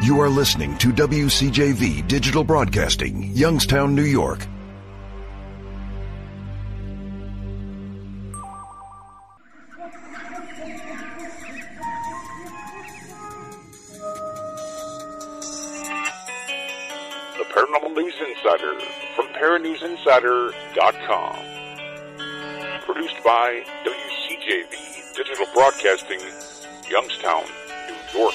You are listening to WCJV Digital Broadcasting, Youngstown, New York. The Paranormal News Insider from ParaNewsInsider.com. Produced by WCJV Digital Broadcasting, Youngstown, New York.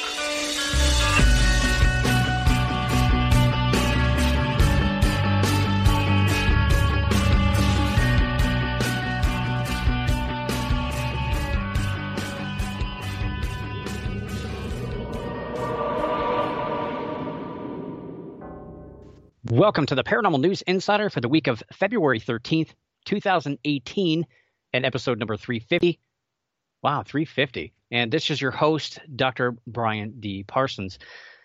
Welcome to the Paranormal News Insider for the week of February 13th, 2018, and episode number 350. Wow, 350. And this is your host, Dr. Brian D. Parsons.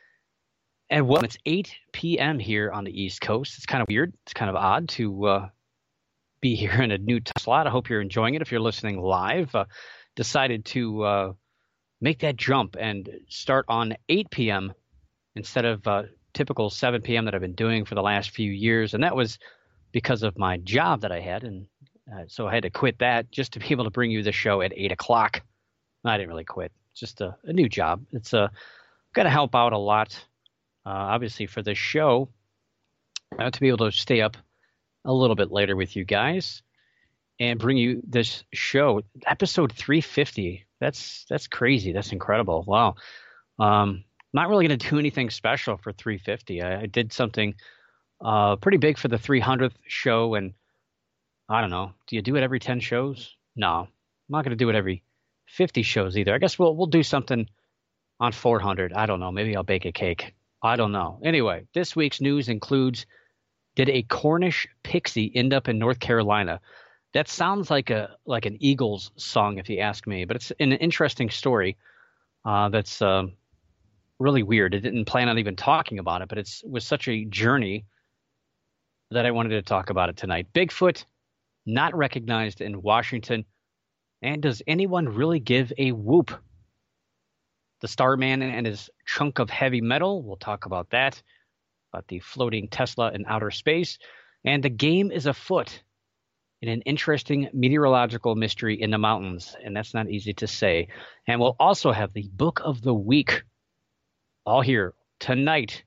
And well, it's 8 p.m. here on the East Coast. It's kind of weird. It's kind of odd to be here in a new time slot. I hope you're enjoying it. If you're listening live, decided to make that jump and start on 8 p.m. instead of typical 7 p.m. that I've been doing for the last few years. And that was because of my job that I had. And so I had to quit that just to be able to bring you the show at 8 o'clock. I didn't really quit. It's just a new job. It's going to help out a lot, obviously, for this show to be able to stay up a little bit later with you guys and bring you this show. Episode 350. That's crazy. That's incredible. Wow. Not really going to do anything special for 350. I did something pretty big for the 300th show, and I don't know. Do you do it every 10 shows? No, I'm not going to do it every 50 shows either. I guess we'll do something on 400. I don't know. Maybe I'll bake a cake. I don't know. Anyway, this week's news includes: did a Cornish pixie end up in North Carolina? That sounds like an Eagles song, if you ask me, but it's an interesting story that's really weird. I didn't plan on even talking about it, but it was such a journey that I wanted to talk about it tonight. Bigfoot not recognized in Washington, and does anyone really give a whoop? The Starman and his chunk of heavy metal, we'll talk about that, about the floating Tesla in outer space, and the game is afoot in an interesting meteorological mystery in the mountains, and that's not easy to say. And we'll also have the book of the week, all here tonight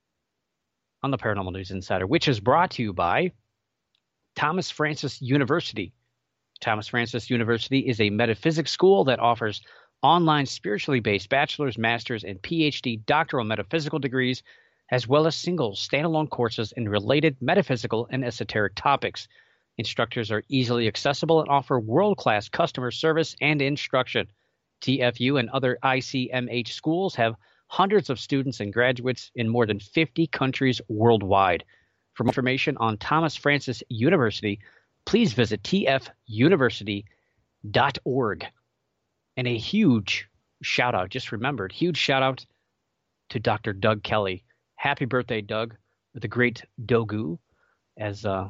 on the Paranormal News Insider, which is brought to you by Thomas Francis University. Thomas Francis University is a metaphysics school that offers online spiritually based bachelor's, master's, and PhD doctoral metaphysical degrees, as well as single standalone courses in related metaphysical and esoteric topics. Instructors are easily accessible and offer world-class customer service and instruction. TFU and other ICMH schools have hundreds of students and graduates in more than 50 countries worldwide. For more information on Thomas Francis University, please visit tfuniversity.org. And a huge shout out, just remembered, huge shout out to Dr. Doug Kelly. Happy birthday, Doug, the great Dogu, as I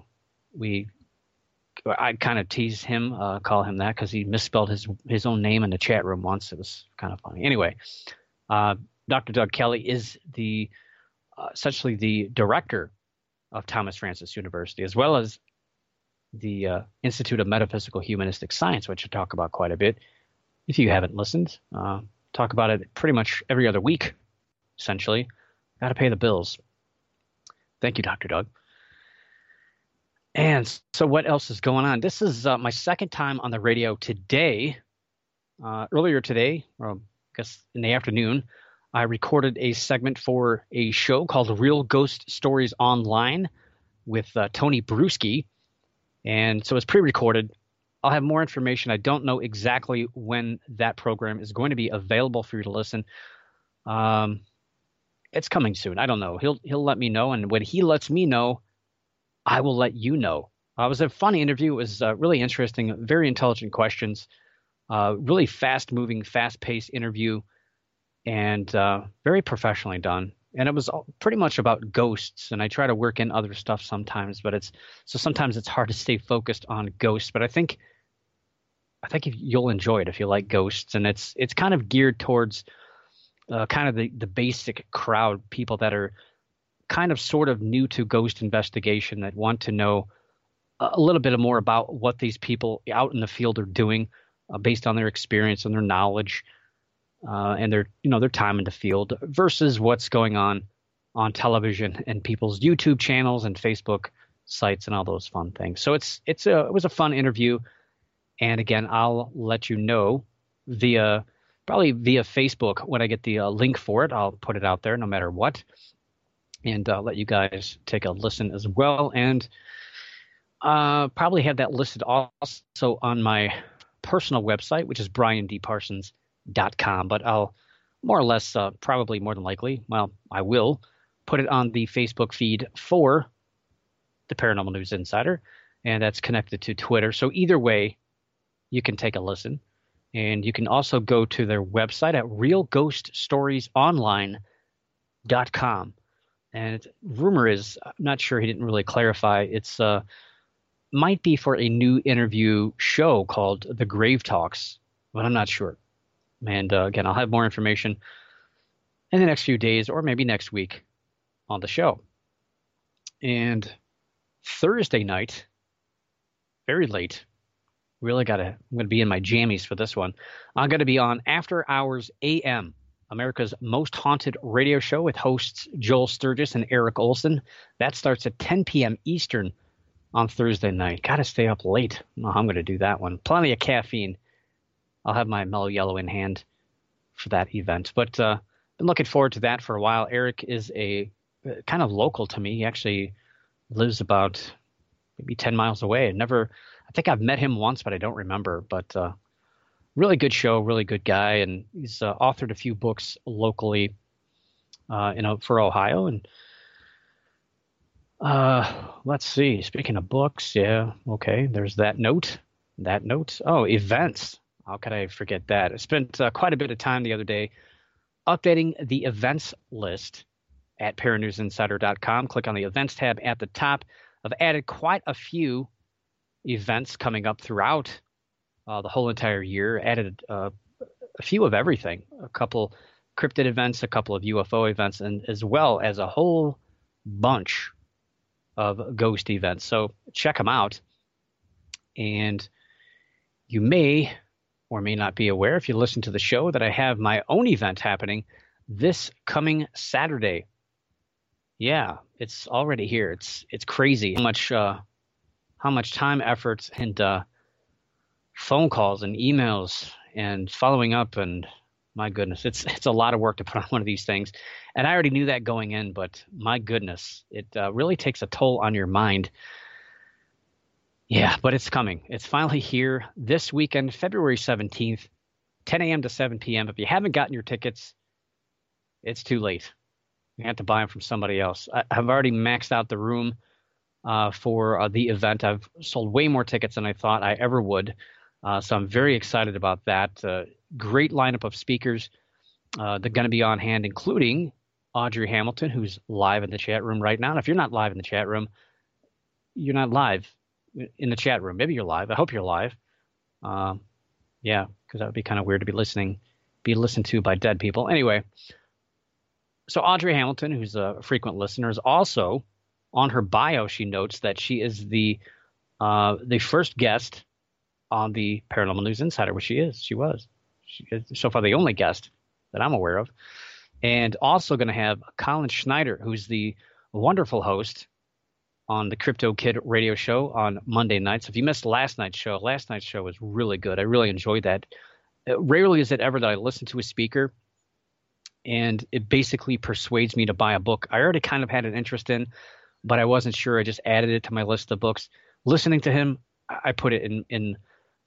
kind of tease him, call him that, because he misspelled his own name in the chat room once. It was kind of funny. Anyway, Dr. Doug Kelly is essentially the director of Thomas Francis University, as well as the Institute of Metaphysical Humanistic Science, which I talk about quite a bit. If you haven't listened, talk about it pretty much every other week, essentially. Got to pay the bills. Thank you, Dr. Doug. And so what else is going on? This is my second time on the radio today. Earlier today, or I guess in the afternoon, I recorded a segment for a show called Real Ghost Stories Online with Tony Bruschi. And so it's pre-recorded. I'll have more information. I don't know exactly when that program is going to be available for you to listen. It's coming soon. I don't know. He'll let me know. And when he lets me know, I will let you know. It was a fun interview. It was really interesting, very intelligent questions, really fast-moving, fast-paced interview, and very professionally done. And it was pretty much about ghosts, and I try to work in other stuff sometimes, but sometimes it's hard to stay focused on ghosts. But I think you'll enjoy it if you like ghosts, and it's kind of geared towards kind of the basic crowd, people that are kind of sort of new to ghost investigation that want to know a little bit more about what these people out in the field are doing based on their experience and their knowledge and their time in the field versus what's going on television and people's YouTube channels and Facebook sites and all those fun things. So it was a fun interview. And again, I'll let you know probably via Facebook when I get the link for it. I'll put it out there no matter what, and let you guys take a listen as well. And probably have that listed also on my personal website, which is briandparsons.com. But I'll more or less, probably more than likely, well, I will put it on the Facebook feed for the Paranormal News Insider, and that's connected to Twitter. So either way, you can take a listen. And you can also go to their website at realghoststoriesonline.com. And rumor is, I'm not sure, he didn't really clarify, it's might be for a new interview show called The Grave Talks, but I'm not sure. And again, I'll have more information in the next few days or maybe next week on the show. And Thursday night, very late, I'm going to be in my jammies for this one. I'm going to be on After Hours AM, America's most haunted radio show with hosts Joel Sturgis and Eric Olson. That starts at 10 p.m. Eastern on Thursday night. Got to stay up late. Oh, I'm going to do that one. Plenty of caffeine. I'll have my Mellow Yellow in hand for that event. But been looking forward to that for a while. Eric is a kind of local to me. He actually lives about maybe 10 miles away. I think I've met him once, but I don't remember. But really good show, really good guy. And he's authored a few books locally for Ohio. And let's see. Speaking of books, yeah, okay. There's that note. Oh, events. How could I forget that? I spent quite a bit of time the other day updating the events list at paranewsinsider.com. Click on the events tab at the top. I've added quite a few events coming up throughout the whole entire year. Added a few of everything. A couple cryptid events, a couple of UFO events, and as well as a whole bunch of ghost events. So check them out. And you may or may not be aware, if you listen to the show, that I have my own event happening this coming Saturday. Yeah, it's already here. It's crazy how much time, effort, and phone calls and emails and following up, and my goodness, it's a lot of work to put on one of these things. And I already knew that going in, but my goodness, it really takes a toll on your mind. Yeah, but it's coming. It's finally here this weekend, February 17th, 10 a.m. to 7 p.m. If you haven't gotten your tickets, it's too late. You have to buy them from somebody else. I've already maxed out the room for the event. I've sold way more tickets than I thought I ever would. So I'm very excited about that. Great lineup of speakers. They're going to be on hand, including Audrey Hamilton, who's live in the chat room right now. And if you're not live in the chat room, you're not live in the chat room. Maybe you're live. I hope you're live. Yeah, because that would be kind of weird to be listened to by dead people. Anyway, so Audrey Hamilton, who's a frequent listener, is also on her bio. She notes that she is the first guest on the Paranormal News Insider, which she is. She was so far the only guest that I'm aware of. And also going to have Colin Schneider, who's the wonderful host on the Crypto Kid radio show on Monday nights. If you missed last night's show was really good. I really enjoyed that. Rarely is it ever that I listen to a speaker and it basically persuades me to buy a book I already kind of had an interest in, but I wasn't sure. I just added it to my list of books. Listening to him, I put it in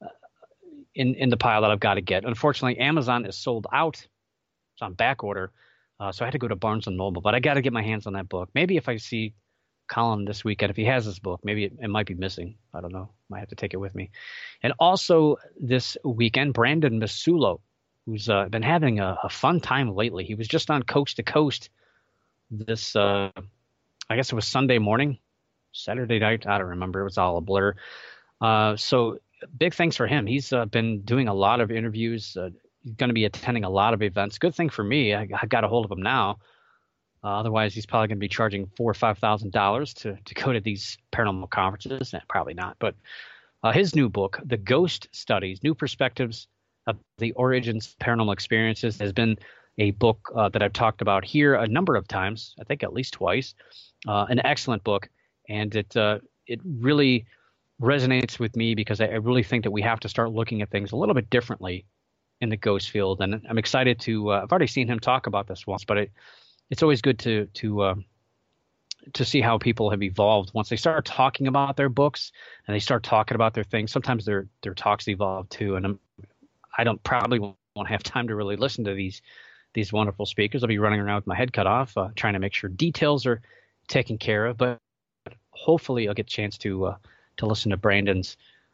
the pile that I've got to get. Unfortunately, Amazon is sold out. It's on back order. So I had to go to Barnes & Noble, but I got to get my hands on that book. Maybe if I see Colin this weekend, if he has this book, maybe it might be missing. I don't know. Might have to take it with me. And also this weekend, Brandon Masulo, who's been having a fun time lately. He was just on Coast to Coast this, I guess it was Sunday morning, Saturday night. I don't remember. It was all a blur. So big thanks for him. He's been doing a lot of interviews, going to be attending a lot of events. Good thing for me, I got a hold of him now. Otherwise, he's probably going to be charging $4,000 or $5,000 to go to these paranormal conferences. Probably not. But his new book, The Ghost Studies, New Perspectives of the Origins of Paranormal Experiences, has been a book that I've talked about here a number of times, I think at least twice. An excellent book, and it really resonates with me because I really think that we have to start looking at things a little bit differently in the ghost field. And I'm excited to I've already seen him talk about this once, but it's always good to see how people have evolved once they start talking about their books and they start talking about their things. Sometimes their talks evolve too, and I probably won't have time to really listen to these wonderful speakers. I'll be running around with my head cut off, trying to make sure details are taken care of. But hopefully, I'll get a chance to listen to Brandon's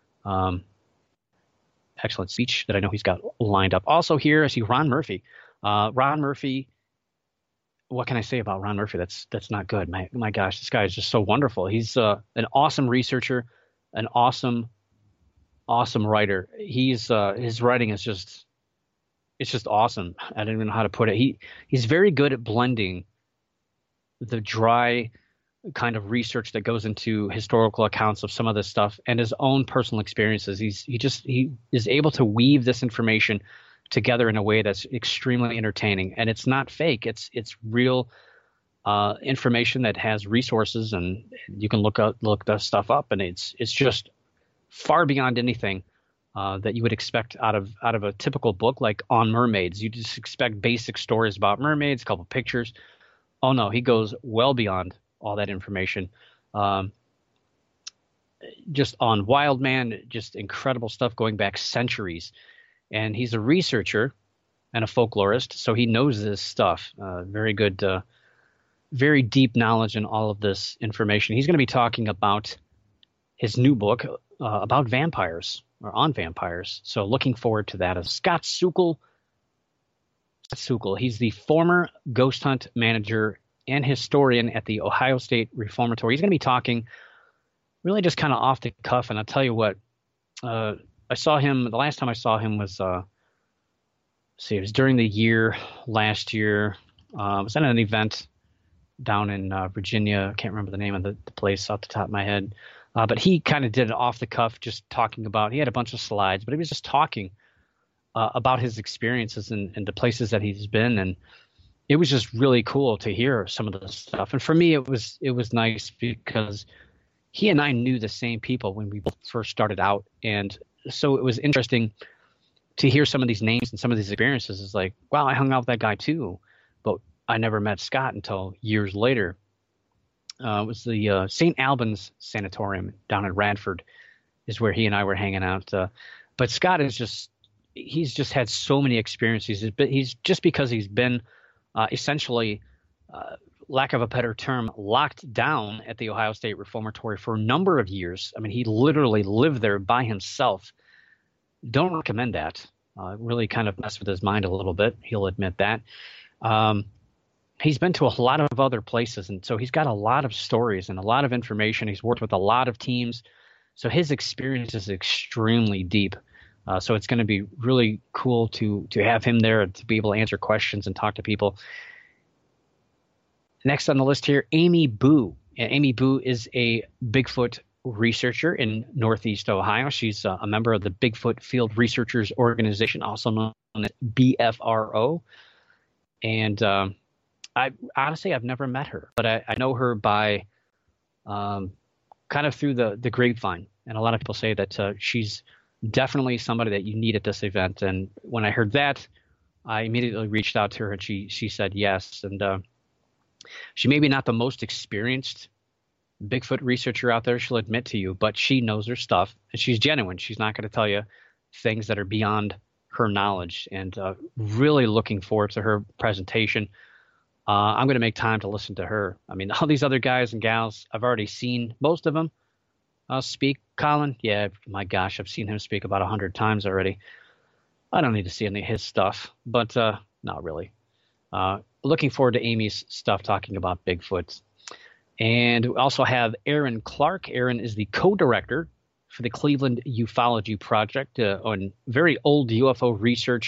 excellent speech that I know he's got lined up. Also here, I see Ron Murphy. Ron Murphy. What can I say about Ron Murphy? That's not good. My gosh, this guy is just so wonderful. He's an awesome researcher, an awesome writer. His writing is just awesome. I don't even know how to put it. He's very good at blending the dry kind of research that goes into historical accounts of some of this stuff and his own personal experiences. He is able to weave this information together in a way that's extremely entertaining, and it's not fake. It's real information that has resources, and you can look the stuff up, and it's just far beyond anything that you would expect out of a typical book like On Mermaids. You just expect basic stories about mermaids, a couple pictures. Oh no, he goes well beyond all that information. Just on Wild Man, just incredible stuff going back centuries. And he's a researcher and a folklorist, so he knows this stuff. Very good, very deep knowledge in all of this information. He's going to be talking about his new book about vampires, or on vampires. So looking forward to that. Scott Sukol. He's the former ghost hunt manager and historian at the Ohio State Reformatory. He's going to be talking really just kind of off the cuff, and I'll tell you what, I saw him, the last time I saw him was, it was during the year last year. I was at an event down in Virginia. I can't remember the name of the place off the top of my head. But he kind of did it off the cuff, just talking about, he had a bunch of slides, but he was just talking about his experiences and the places that he's been. And it was just really cool to hear some of the stuff. And for me, it was nice because he and I knew the same people when we both first started out. And so it was interesting to hear some of these names and some of these experiences. It's like, wow, I hung out with that guy too, but I never met Scott until years later. It was the St. Albans Sanatorium down in Radford is where he and I were hanging out. But Scott he's just had so many experiences. He's just because he's been essentially, lack of a better term, locked down at the Ohio State Reformatory for a number of years. I mean, he literally lived there by himself. Don't recommend that. Really kind of messed with his mind a little bit. He'll admit that. He's been to a lot of other places, and so he's got a lot of stories and a lot of information. He's worked with a lot of teams, so his experience is extremely deep. So it's going to be really cool to have him there to be able to answer questions and talk to people. Next on the list here, Amy Boo. And Amy Boo is a Bigfoot researcher in Northeast Ohio. She's a member of the Bigfoot Field Researchers Organization, also known as BFRO. And I honestly, I've never met her, but I know her by kind of through the grapevine. And a lot of people say that she's definitely somebody that you need at this event. And when I heard that, I immediately reached out to her, and she said yes. And she may be not the most experienced Bigfoot researcher out there, she'll admit to you, but she knows her stuff, and she's genuine. She's not going to tell you things that are beyond her knowledge. And really looking forward to her presentation. I'm going to make time to listen to her. I mean, all these other guys and gals, I've already seen most of them speak. Colin, yeah, my gosh, I've seen him speak about 100 times already. I don't need to see any of his stuff, but not really. Looking forward to Amy's stuff talking about Bigfoot. And we also have Aaron Clark. Aaron is the co-director for the Cleveland Ufology Project on very old UFO research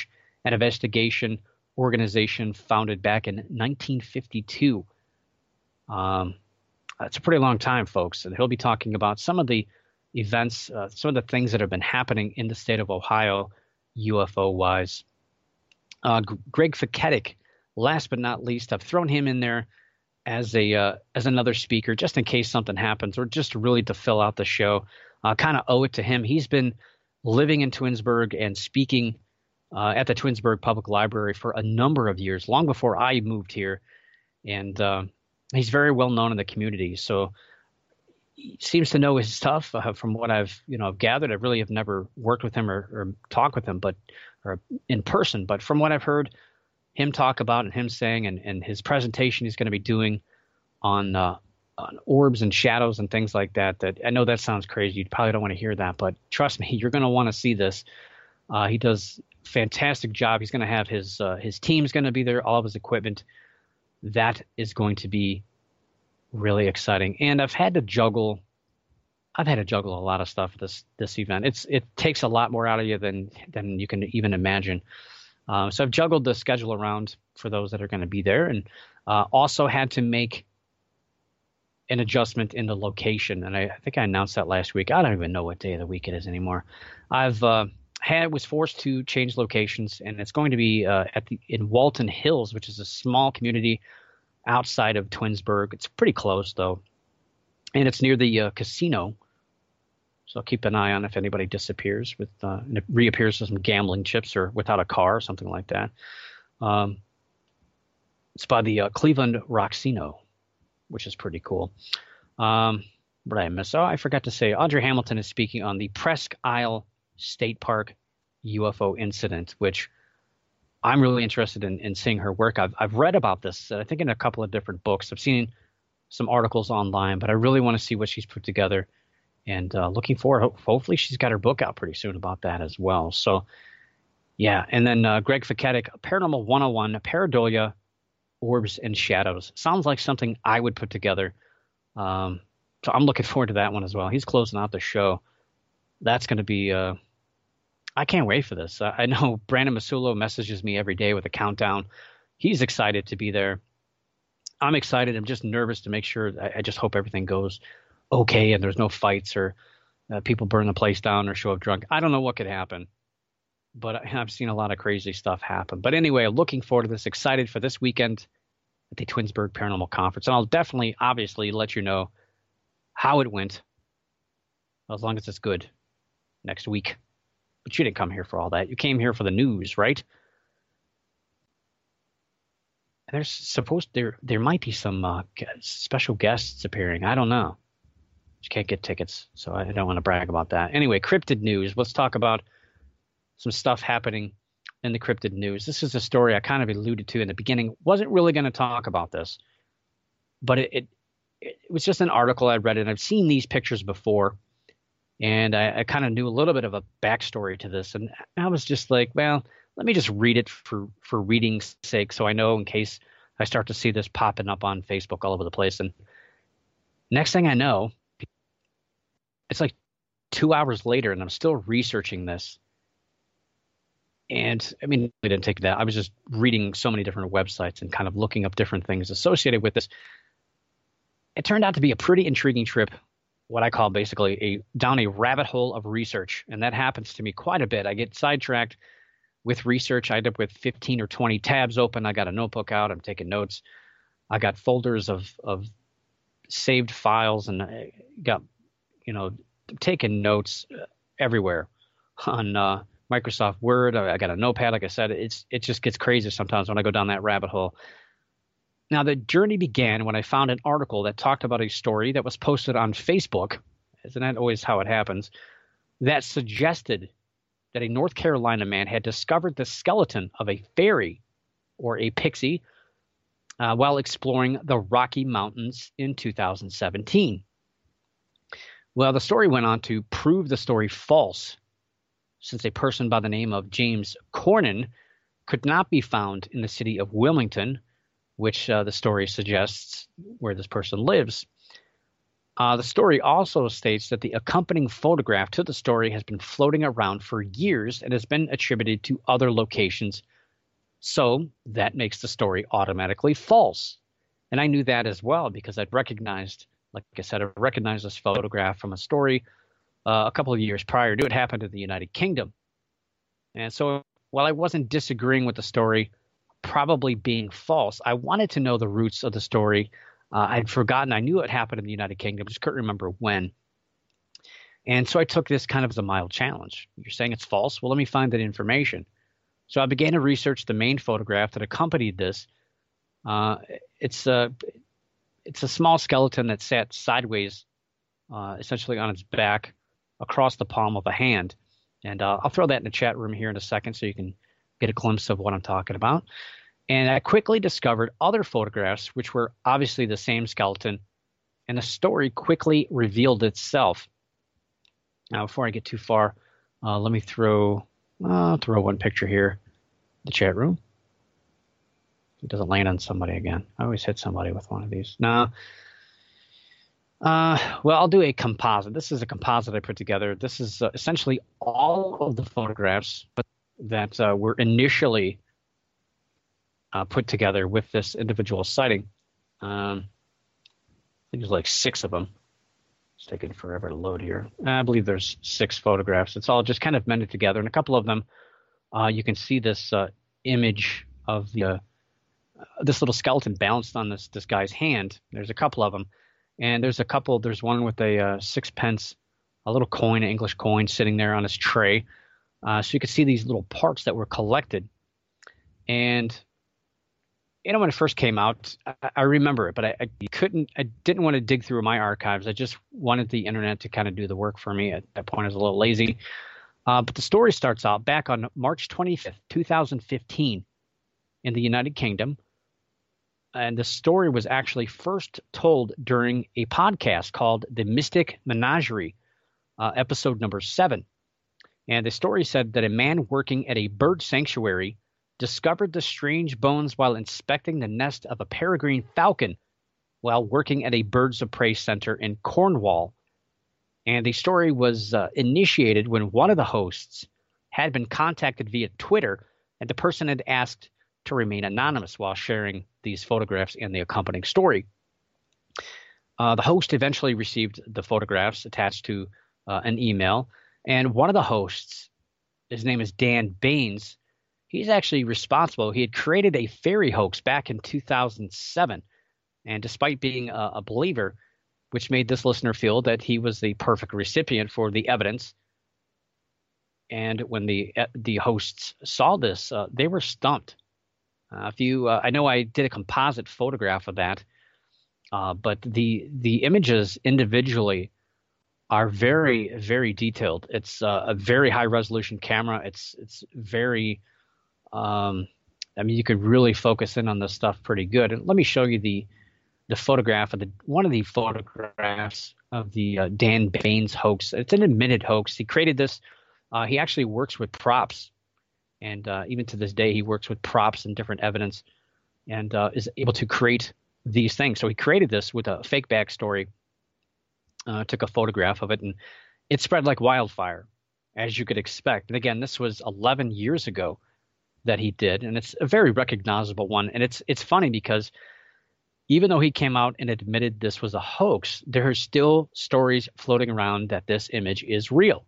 an investigation organization founded back in 1952. It's a pretty long time, folks, and he'll be talking about some of the events, some of the things that have been happening in the state of Ohio, UFO-wise. Greg Fiketic, last but not least, I've thrown him in there as another speaker, just in case something happens, or just really to fill out the show. Kind of owe it to him. He's been living in Twinsburg and speaking at the Twinsburg Public Library for a number of years, long before I moved here, and he's very well known in the community. So he seems to know his stuff. From what I've gathered, I really have never worked with him or talked with him, or in person. But from what I've heard him talk about and him saying, and his presentation he's going to be doing on orbs and shadows and things like that, that I know that sounds crazy. You probably don't want to hear that, but trust me, you're going to want to see this. He does a fantastic job. He's going to have his team's going to be there, all of his equipment. That is going to be really exciting. And I've had to juggle a lot of stuff this event. It takes a lot more out of you than you can even imagine. So I've juggled the schedule around for those that are going to be there, and also had to make an adjustment in the location. And I think I announced that last week. I don't even know what day of the week it is anymore. Was forced to change locations, and it's going to be in Walton Hills, which is a small community outside of Twinsburg. It's pretty close though, and it's near the casino. So keep an eye on if anybody disappears and it reappears with some gambling chips or without a car or something like that. It's by the Cleveland Roxino, which is pretty cool. What did I miss? Oh, I forgot to say, Audrey Hamilton is speaking on the Presque Isle State Park UFO incident, which I'm really interested in seeing her work. I've read about this, I think, in a couple of different books. I've seen some articles online, but I really want to see what she's put together, and looking forward. Hopefully she's got her book out pretty soon about that as well. So, yeah. And then Greg Fiketic, Paranormal 101, Pareidolia, Orbs and Shadows. Sounds like something I would put together. So I'm looking forward to that one as well. He's closing out the show. That's going to be I can't wait for this. I know Brandon Masulo messages me every day with a countdown. He's excited to be there. I'm excited. I'm just nervous to make sure. I just hope everything goes okay and there's no fights or people burn the place down or show up drunk. I don't know what could happen, but I've seen a lot of crazy stuff happen. But anyway, looking forward to this. Excited for this weekend at the Twinsburg Paranormal Conference. And I'll definitely, obviously, let you know how it went, as long as it's good, next week. But you didn't come here for all that. You came here for the news, right? There might be some special guests appearing. I don't know. You can't get tickets, so I don't want to brag about that. Anyway, cryptid news. Let's talk about some stuff happening in the cryptid news. This is a story I kind of alluded to in the beginning. Wasn't really going to talk about this, but it was just an article I read, and I've seen these pictures before, and I kind of knew a little bit of a backstory to this, and I was just like, well, let me just read it for reading's sake, so I know in case I start to see this popping up on Facebook all over the place. And next thing I know, it's like 2 hours later, and I'm still researching this. And I mean, I didn't take that. I was just reading so many different websites and kind of looking up different things associated with this. It turned out to be a pretty intriguing trip, what I call basically down a rabbit hole of research. And that happens to me quite a bit. I get sidetracked with research. I end up with 15 or 20 tabs open. I got a notebook out. I'm taking notes. I got folders of saved files, and I got, taking notes everywhere on Microsoft Word. I got a notepad. Like I said, it just gets crazy sometimes when I go down that rabbit hole. Now, the journey began when I found an article that talked about a story that was posted on Facebook, isn't that always how it happens, that suggested that a North Carolina man had discovered the skeleton of a fairy or a pixie while exploring the Rocky Mountains in 2017. Well, the story went on to prove the story false, since a person by the name of James Cornyn could not be found in the city of Wilmington, which the story suggests where this person lives. The story also states that the accompanying photograph to the story has been floating around for years and has been attributed to other locations So that makes the story automatically false. And I knew that as well because I'd recognized, like I said, I recognized this photograph from a story a couple of years prior to it happened in the United Kingdom. And so while I wasn't disagreeing with the story probably being false, I wanted to know the roots of the story. I'd forgotten. I knew it happened in the United Kingdom, just couldn't remember when. And so I took this kind of as a mild challenge. You're saying it's false? Well, let me find that information. So I began to research the main photograph that accompanied this. It's a small skeleton that sat sideways, essentially on its back, across the palm of a hand. And I'll throw that in the chat room here in a second so you can get a glimpse of what I'm talking about. And I quickly discovered other photographs, which were obviously the same skeleton, and the story quickly revealed itself. Now, before I get too far, let me throw one picture here in the chat room. It doesn't land on somebody again. I always hit somebody with one of these. No. Well, I'll do a composite. This is a composite I put together. This is essentially all of the photographs that were initially put together with this individual sighting. I think there's like 6 of them. It's taking forever to load here. I believe there's 6 photographs. It's all just kind of mended together. And a couple of them, you can see this image of this little skeleton balanced on this guy's hand. There's a couple of them. And there's one with a 6-pence, a little coin, an English coin sitting there on his tray. So you can see these little parts that were collected. And when it first came out, I remember it, but I didn't want to dig through my archives. I just wanted the internet to kind of do the work for me. At that point, I was a little lazy. But the story starts out back on March 25th, 2015 in the United Kingdom. And the story was actually first told during a podcast called The Mystic Menagerie, episode number 7. And the story said that a man working at a bird sanctuary discovered the strange bones while inspecting the nest of a peregrine falcon while working at a birds of prey center in Cornwall. And the story was initiated when one of the hosts had been contacted via Twitter, and the person had asked to remain anonymous while sharing these photographs and the accompanying story. The host eventually received the photographs attached to an email, and one of the hosts, his name is Dan Baines, he's actually responsible. He had created a fairy hoax back in 2007, and despite being a believer, which made this listener feel that he was the perfect recipient for the evidence. And when the hosts saw this, they were stumped. I know I did a composite photograph of that, but the images individually are very, very detailed. It's a very high resolution camera. It's very, you could really focus in on this stuff pretty good. And let me show you the photograph of one of the photographs of the Dan Baines hoax. It's an admitted hoax. He created this. He actually works with props. And even to this day, he works with props and different evidence and is able to create these things. So he created this with a fake backstory, took a photograph of it, and it spread like wildfire, as you could expect. And again, this was 11 years ago that he did, and it's a very recognizable one. And it's funny because even though he came out and admitted this was a hoax, there are still stories floating around that this image is real.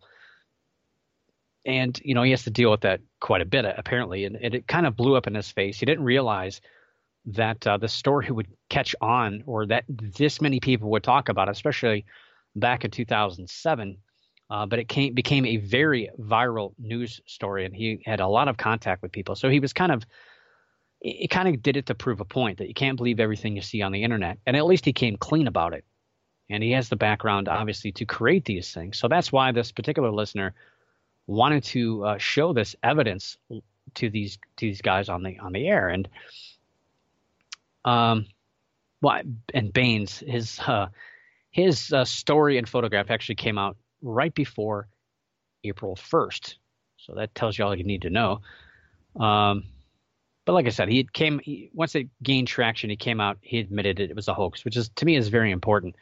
And, he has to deal with that quite a bit, apparently. And it kind of blew up in his face. He didn't realize that the story would catch on, or that this many people would talk about it, especially back in 2007. But it became a very viral news story, and he had a lot of contact with people. So he was it kind of did it to prove a point that you can't believe everything you see on the internet. And at least he came clean about it. And he has the background, obviously, to create these things. So that's why this particular listener wanted to show this evidence to these guys on the air. And and Baines, his story and photograph actually came out right before April 1st. So that tells you all you need to know. But like I said, once it gained traction, he came out, he admitted it was a hoax, which to me is very important.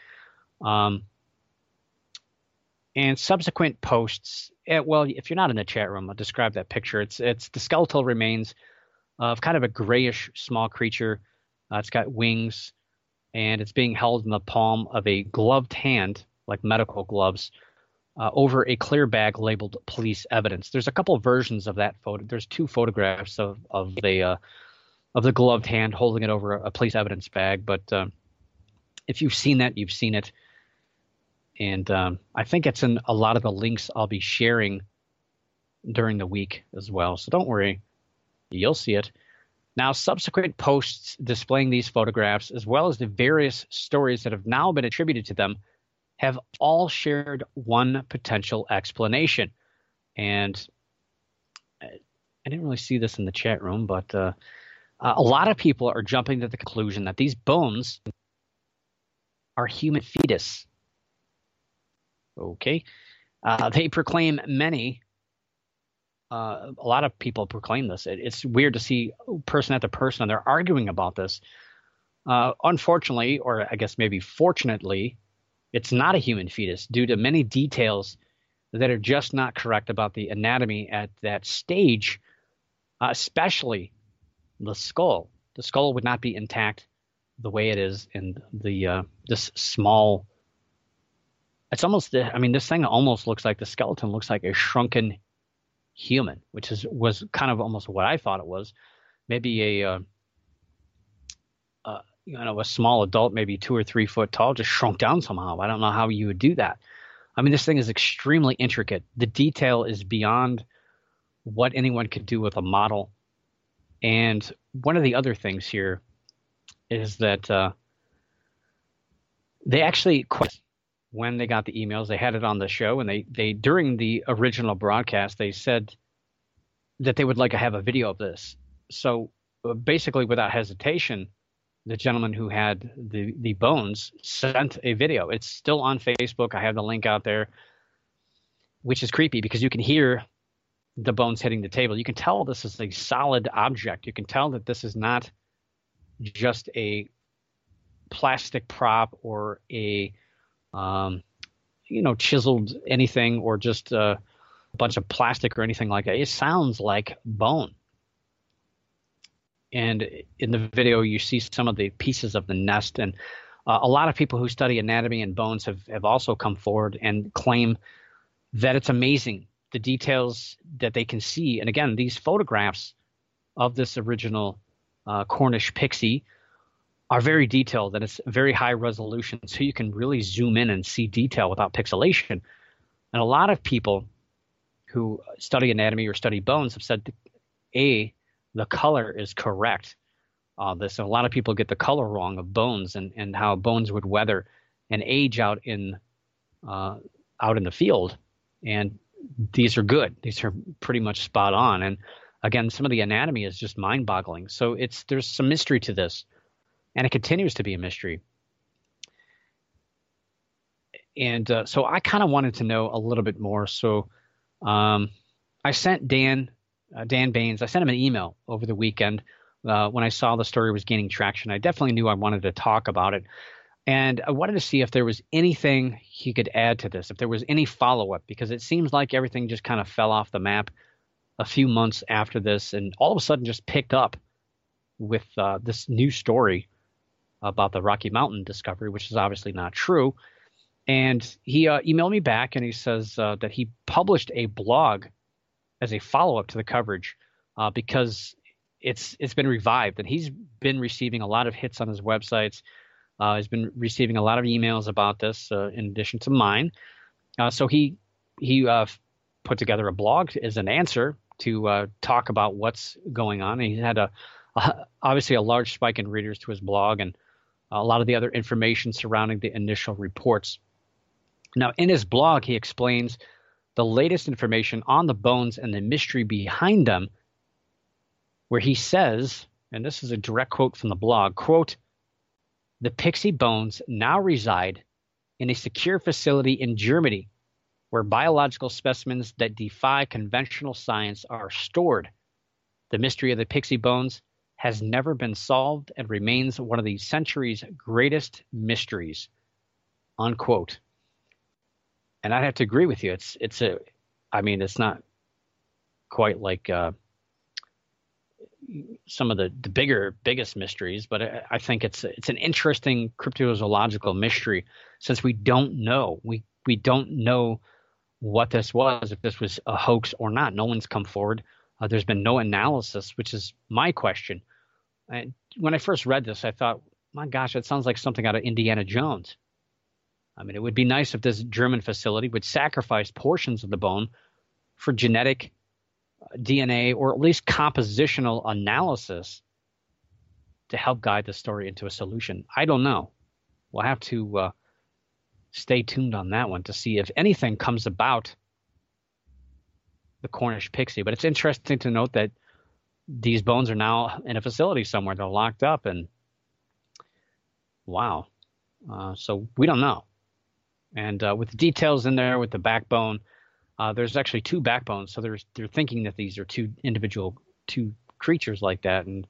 And subsequent posts, if you're not in the chat room, I'll describe that picture. It's the skeletal remains of kind of a grayish small creature. It's got wings, and it's being held in the palm of a gloved hand, like medical gloves, over a clear bag labeled police evidence. There's a couple of versions of that photo. There's two photographs of the gloved hand holding it over a police evidence bag. But if you've seen that, you've seen it. And I think it's in a lot of the links I'll be sharing during the week as well. So don't worry, you'll see it. Now, subsequent posts displaying these photographs, as well as the various stories that have now been attributed to them, have all shared one potential explanation. And I didn't really see this in the chat room, but a lot of people are jumping to the conclusion that these bones are human fetus. Okay. They proclaim a lot of people proclaim this. It's weird to see person after person, and they're arguing about this. Unfortunately, or I guess maybe fortunately, it's not a human fetus due to many details that are just not correct about the anatomy at that stage, especially the skull. The skull would not be intact the way it is in this small. It's almost. This thing almost looks like the skeleton looks like a shrunken human, which was kind of almost what I thought it was. Maybe a small adult, maybe 2 or 3 foot tall, just shrunk down somehow. I don't know how you would do that. I mean, this thing is extremely intricate. The detail is beyond what anyone could do with a model. And one of the other things here is that they actually, when they got the emails, they had it on the show, and they during the original broadcast, they said that they would like to have a video of this. So basically, without hesitation, the gentleman who had the bones sent a video. It's still on Facebook. I have the link out there, which is creepy because you can hear the bones hitting the table. You can tell this is a solid object. You can tell that this is not just a plastic prop or a chiseled anything or just a bunch of plastic or anything like that. It sounds like bone. And in the video, you see some of the pieces of the nest. And a lot of people who study anatomy and bones have also come forward and claim that it's amazing, the details that they can see. And again, these photographs of this original Cornish pixie are very detailed, and it's very high resolution, so you can really zoom in and see detail without pixelation. And a lot of people who study anatomy or study bones have said, the color is correct. A lot of people get the color wrong of bones and how bones would weather and age out in the field. And these are good. These are pretty much spot on. And again, some of the anatomy is just mind-boggling. So there's some mystery to this. And it continues to be a mystery. And so I kind of wanted to know a little bit more. So I sent Dan Baines, I sent him an email over the weekend when I saw the story was gaining traction. I definitely knew I wanted to talk about it. And I wanted to see if there was anything he could add to this, if there was any follow-up, because it seems like everything just kind of fell off the map a few months after this and all of a sudden just picked up with this new story about the Rocky Mountain discovery, which is obviously not true. And he emailed me back, and he says that he published a blog as a follow-up to the coverage because it's been revived, and he's been receiving a lot of hits on his websites. He's been receiving a lot of emails about this in addition to mine. So he put together a blog as an answer to talk about what's going on. And he had obviously a large spike in readers to his blog and a lot of the other information surrounding the initial reports. Now, in his blog, he explains the latest information on the bones and the mystery behind them, where he says, and this is a direct quote from the blog, quote, "The Pixie bones now reside in a secure facility in Germany where biological specimens that defy conventional science are stored. The mystery of the Pixie bones has never been solved and remains one of the century's greatest mysteries," unquote. And I'd have to agree with you. It's not quite like some of the biggest mysteries, but I think it's an interesting cryptozoological mystery since we don't know. We don't know what this was, if this was a hoax or not. No one's come forward. There's been no analysis, which is my question. And when I first read this, I thought, my gosh, it sounds like something out of Indiana Jones. I mean, it would be nice if this German facility would sacrifice portions of the bone for genetic DNA or at least compositional analysis to help guide the story into a solution. I don't know. We'll have to stay tuned on that one to see if anything comes about the Cornish pixie. But it's interesting to note that these bones are now in a facility somewhere. They're locked up, and wow. So we don't know. And with the details in there with the backbone, there's actually two backbones. So they're thinking that these are two creatures like that. And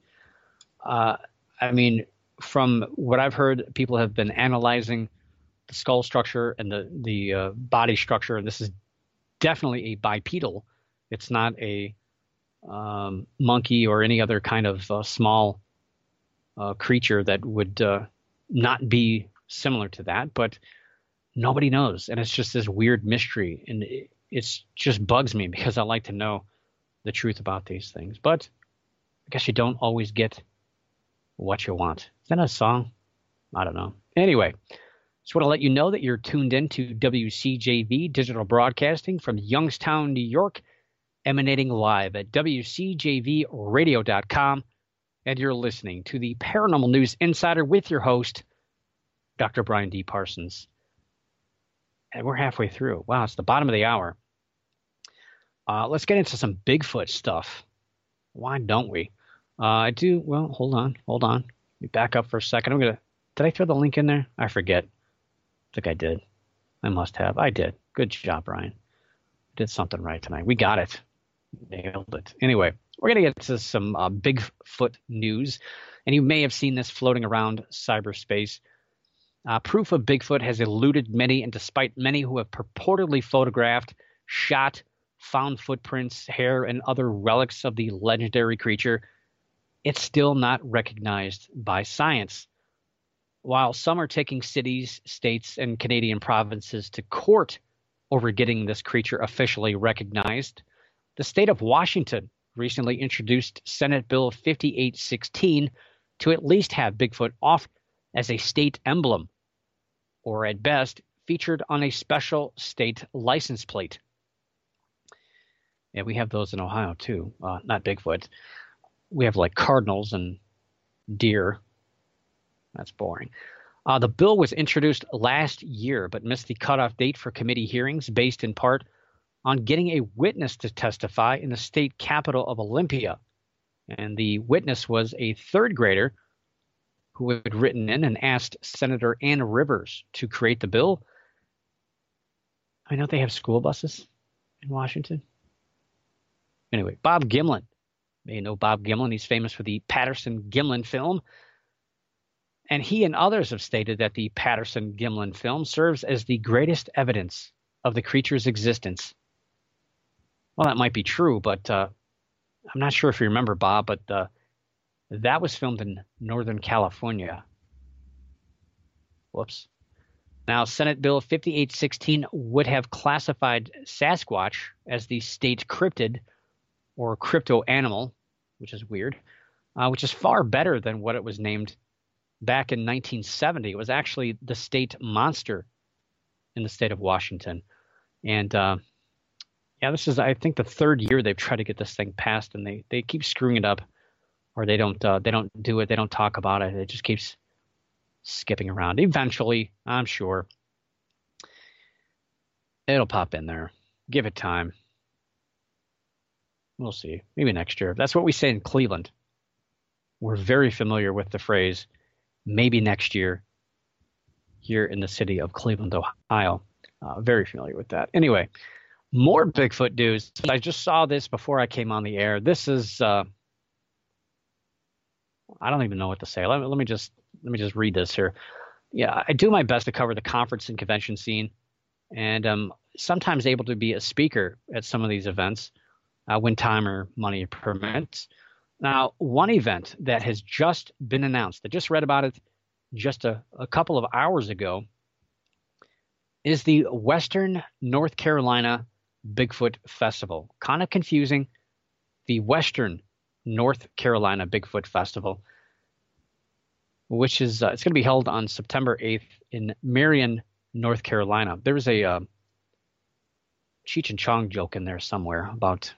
I mean, from what I've heard, people have been analyzing the skull structure and the body structure, and this is definitely a bipedal. It's not a monkey or any other kind of small creature that would not be similar to that, but nobody knows. And it's just this weird mystery, and it just bugs me because I like to know the truth about these things. But I guess you don't always get what you want. Is that a song? I don't know. Anyway, just want to let you know that you're tuned in to WCJV Digital Broadcasting from Youngstown, New York, emanating live at WCJVradio.com. And you're listening to the Paranormal News Insider with your host, Dr. Brian D. Parsons. And we're halfway through. Wow, it's the bottom of the hour. Let's get into some Bigfoot stuff. Why don't we? Well, hold on. Let me back up for a second. Did I throw the link in there? I forget. I think I did. I must have. I did. Good job, Brian. Did something right tonight. We got it. Nailed it. Anyway, we're going to get to some Bigfoot news. And you may have seen this floating around cyberspace. Proof of Bigfoot has eluded many, and despite many who have purportedly photographed, shot, found footprints, hair, and other relics of the legendary creature, it's still not recognized by science. While some are taking cities, states, and Canadian provinces to court over getting this creature officially recognized, the state of Washington recently introduced Senate Bill 5816 to at least have Bigfoot off as a state emblem, or at best, featured on a special state license plate. Yeah, we have those in Ohio, too. Not Bigfoot. We have like cardinals and deer. That's boring. The bill was introduced last year, but missed the cutoff date for committee hearings based in part on getting a witness to testify in the state capital of Olympia. And the witness was a third grader who had written in and asked Senator Ann Rivers to create the bill. I know they have school buses in Washington. Anyway, Bob Gimlin. You know Bob Gimlin. He's famous for the Patterson-Gimlin film. And he and others have stated that the Patterson-Gimlin film serves as the greatest evidence of the creature's existence. Well, that might be true, but I'm not sure if you remember, Bob, but that was filmed in Northern California. Whoops. Now, Senate Bill 5816 would have classified Sasquatch as the state cryptid or crypto animal, which is weird, which is far better than what it was named back in 1970. It was actually the state monster in the state of Washington. And this is, I think, the third year they've tried to get this thing passed, and they keep screwing it up, or they don't do it. They don't talk about it. It just keeps skipping around. Eventually, I'm sure it'll pop in there. Give it time. We'll see. Maybe next year. That's what we say in Cleveland. We're very familiar with the phrase, maybe next year, here in the city of Cleveland, Ohio. Very familiar with that. Anyway, more Bigfoot news. I just saw this before I came on the air. This is, I don't even know what to say. Let me just read this here. Yeah, I do my best to cover the conference and convention scene, and I'm sometimes able to be a speaker at some of these events when time or money permits. Now, one event that has just been announced, I just read about it just a couple of hours ago, is the Western North Carolina Bigfoot Festival. Kind of confusing. The Western North Carolina Bigfoot Festival, which is it's going to be held on September 8th in Marion, North Carolina. There's a Cheech and Chong joke in there somewhere about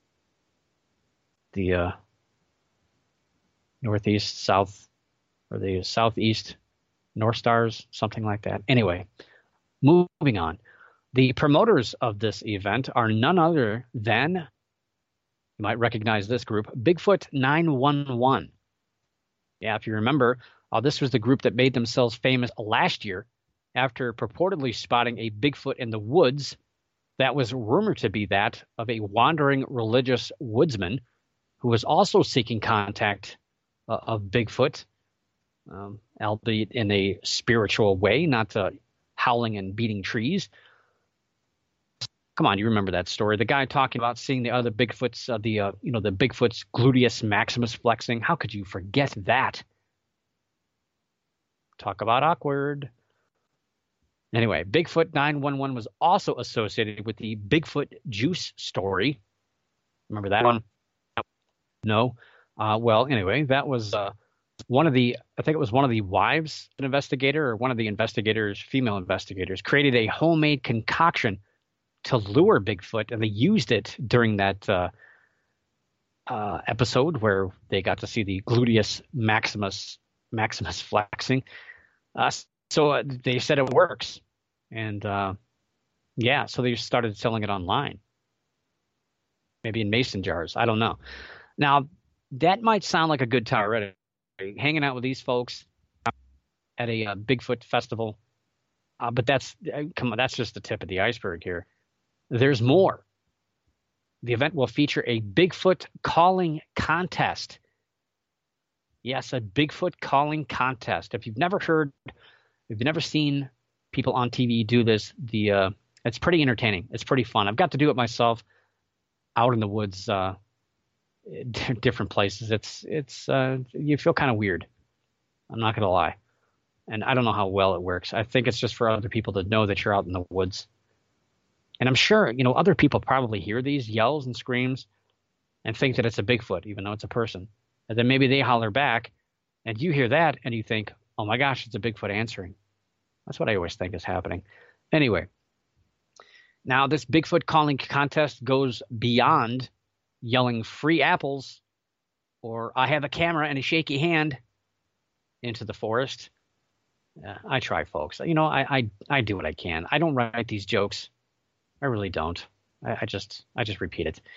the Northeast, South, or the Southeast North Stars, something like that. Anyway, moving on. The promoters of this event are none other than, you might recognize this group, Bigfoot 911. Yeah, if you remember, this was the group that made themselves famous last year after purportedly spotting a Bigfoot in the woods that was rumored to be that of a wandering religious woodsman who was also seeking contact of Bigfoot, albeit in a spiritual way, not howling and beating trees. Come on, you remember that story? The guy talking about seeing the other Bigfoots, the Bigfoot's gluteus maximus flexing. How could you forget that? Talk about awkward. Anyway, Bigfoot 911 was also associated with the Bigfoot juice story. Remember that one? No. Well, anyway, that was I think it was one of the wives of an investigator, or one of the investigators, female investigators, created a homemade concoction to lure Bigfoot, and they used it during that episode where they got to see the gluteus maximus flexing. So they said it works, and so they started selling it online, maybe in mason jars. I don't know. Now, that might sound like a good time already, hanging out with these folks at a Bigfoot festival, but that's just the tip of the iceberg here. There's more. The event will feature a Bigfoot calling contest. Yes, a Bigfoot calling contest. If you've never seen people on TV do this, it's pretty entertaining. It's pretty fun. I've got to do it myself out in the woods, different places. It's you feel kind of weird. I'm not gonna lie, and I don't know how well it works. I think it's just for other people to know that you're out in the woods. And I'm sure, other people probably hear these yells and screams and think that it's a Bigfoot, even though it's a person. And then maybe they holler back, and you hear that, and you think, oh my gosh, it's a Bigfoot answering. That's what I always think is happening. Anyway, now this Bigfoot calling contest goes beyond yelling free apples or I have a camera and a shaky hand into the forest. I try, folks. I do what I can. I don't write these jokes. I really don't. I just repeat it.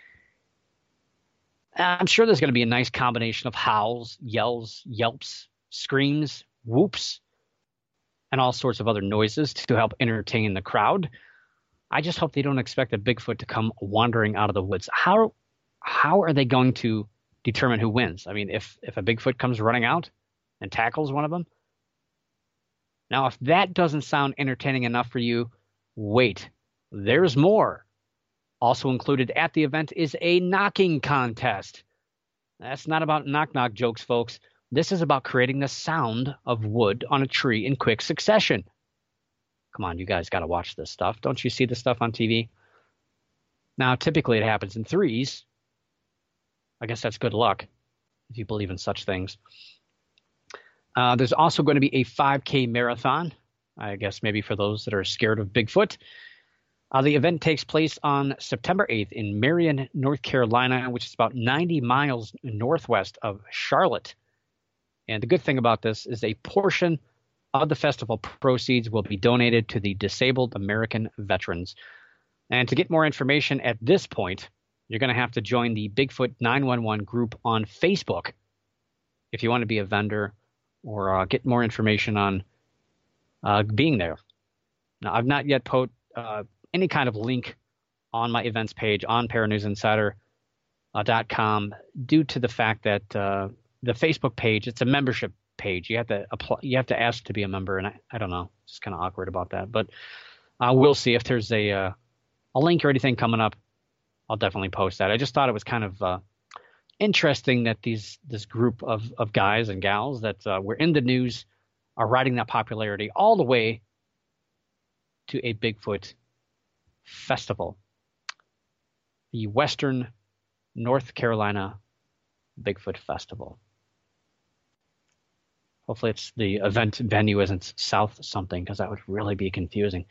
I'm sure there's going to be a nice combination of howls, yells, yelps, screams, whoops, and all sorts of other noises to help entertain the crowd. I just hope they don't expect a Bigfoot to come wandering out of the woods. How are they going to determine who wins? I mean, if a Bigfoot comes running out and tackles one of them? Now, if that doesn't sound entertaining enough for you, wait. There's more. Also included at the event is a knocking contest. That's not about knock-knock jokes, folks. This is about creating the sound of wood on a tree in quick succession. Come on, you guys got to watch this stuff. Don't you see this stuff on TV? Now, typically it happens in threes. I guess that's good luck if you believe in such things. There's also going to be a 5K marathon, I guess maybe for those that are scared of Bigfoot. The event takes place on September 8th in Marion, North Carolina, which is about 90 miles northwest of Charlotte. And the good thing about this is a portion of the festival proceeds will be donated to the Disabled American Veterans. And to get more information at this point, you're going to have to join the Bigfoot 911 group on Facebook if you want to be a vendor or get more information on being there. Now, I've not yet put any kind of link on my events page on paranewsinsider.com due to the fact that the Facebook page, it's a membership page. You have to apply, you have to ask to be a member, and I don't know, it's just kind of awkward about that. But we'll see if there's a link or anything coming up. I'll definitely post that. I just thought it was kind of interesting that this group of guys and gals that were in the news are riding that popularity all the way to a Bigfoot festival. The Western North Carolina Bigfoot Festival. Hopefully it's the event venue isn't South something, because that would really be confusing.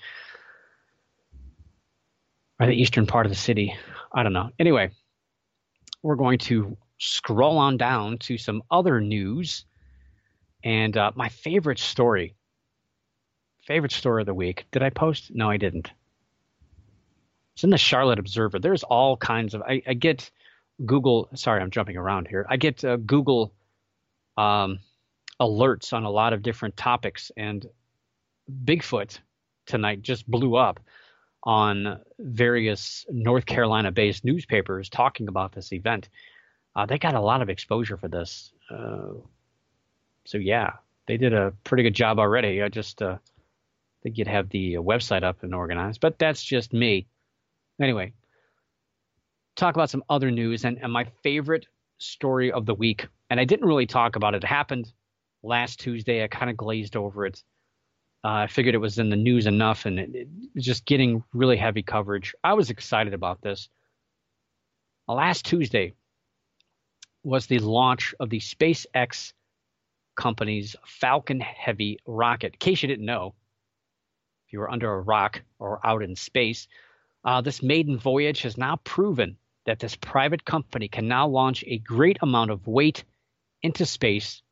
Or the eastern part of the city. I don't know. Anyway, we're going to scroll on down to some other news. And my favorite story of the week. Did I post? No, I didn't. It's in the Charlotte Observer. There's all kinds of, I get Google, sorry, I'm jumping around here. I get Google alerts on a lot of different topics, and Bigfoot tonight just blew up on various North Carolina-based newspapers talking about this event. They got a lot of exposure for this. So yeah, they did a pretty good job already. I just think you'd have the website up and organized, but that's just me. Anyway, talk about some other news and my favorite story of the week. And I didn't really talk about it. It happened last Tuesday. I kind of glazed over it. I figured it was in the news enough, and it was just getting really heavy coverage. I was excited about this. Last Tuesday was the launch of the SpaceX company's Falcon Heavy rocket. In case you didn't know, if you were under a rock or out in space, this maiden voyage has now proven that this private company can now launch a great amount of weight into space,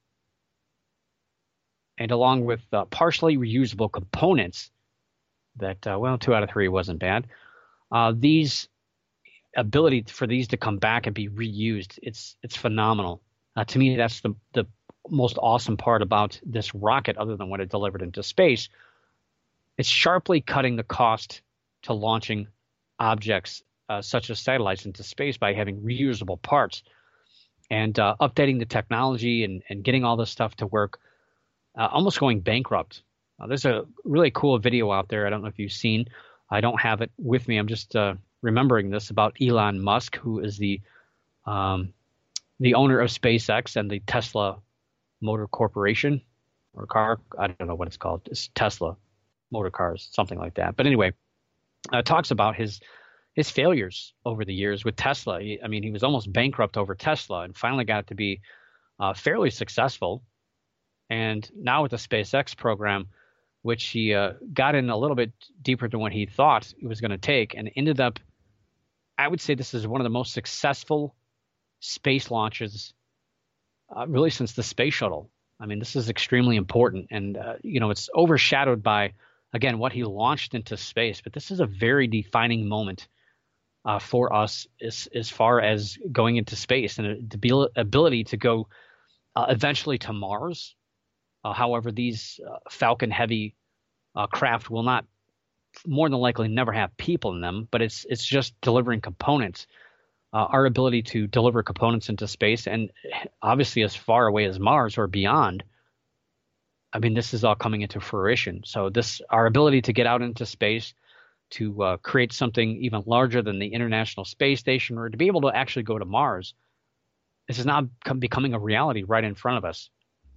and along with partially reusable components that, 2 out of 3 wasn't bad. These ability for these to come back and be reused, it's phenomenal. To me, that's the most awesome part about this rocket, other than what it delivered into space. It's sharply cutting the cost to launching objects such as satellites into space by having reusable parts and updating the technology and getting all this stuff to work. Almost going bankrupt. There's a really cool video out there. I don't know if you've seen. I don't have it with me. I'm just remembering this about Elon Musk, who is the owner of SpaceX and the Tesla Motor Corporation or car. I don't know what it's called. It's Tesla Motor Cars, something like that. But anyway, talks about his failures over the years with Tesla. He was almost bankrupt over Tesla and finally got it to be fairly successful. And now with the SpaceX program, which he got in a little bit deeper than what he thought it was going to take, and ended up, I would say this is one of the most successful space launches really since the space shuttle. I mean, this is extremely important, and it's overshadowed by, again, what he launched into space. But this is a very defining moment for us as far as going into space and the ability to go eventually to Mars. However, these Falcon Heavy craft will not, more than likely, never have people in them, but it's just delivering components. Our ability to deliver components into space, and obviously as far away as Mars or beyond, I mean, this is all coming into fruition. So our ability to get out into space, to create something even larger than the International Space Station, or to be able to actually go to Mars, this is now becoming a reality right in front of us.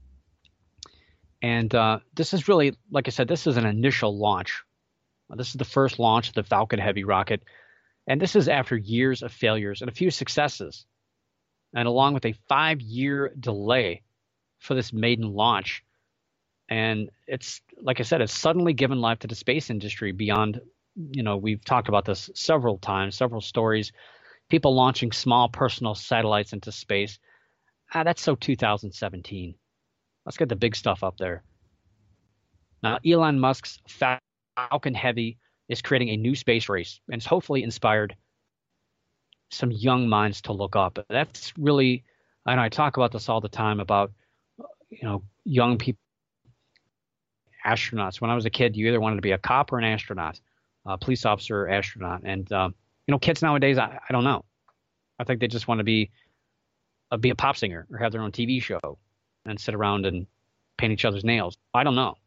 And this is really, like I said, this is an initial launch. This is the first launch of the Falcon Heavy rocket. And this is after years of failures and a few successes. And along with a 5-year delay for this maiden launch. And it's, like I said, it's suddenly given life to the space industry beyond, we've talked about this several times, several stories. People launching small personal satellites into space. That's so 2017. Let's get the big stuff up there. Now, Elon Musk's Falcon Heavy is creating a new space race, and it's hopefully inspired some young minds to look up. That's really, and I talk about this all the time about, young people, astronauts. When I was a kid, you either wanted to be a cop or an astronaut, a police officer or astronaut. And, kids nowadays, I don't know. I think they just want to be a pop singer or have their own TV show and sit around and paint each other's nails. I don't know.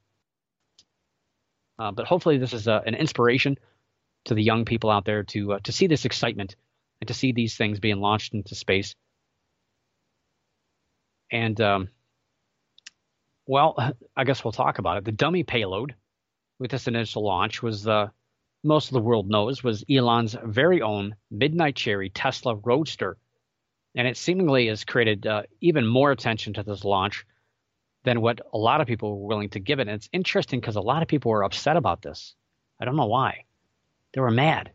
But hopefully this is an inspiration to the young people out there to see this excitement and to see these things being launched into space. And, well, I guess we'll talk about it. The dummy payload with this initial launch was most of the world knows was Elon's very own Midnight Cherry Tesla Roadster. And it seemingly has created even more attention to this launch than what a lot of people were willing to give it. And it's interesting because a lot of people were upset about this. I don't know why. They were mad.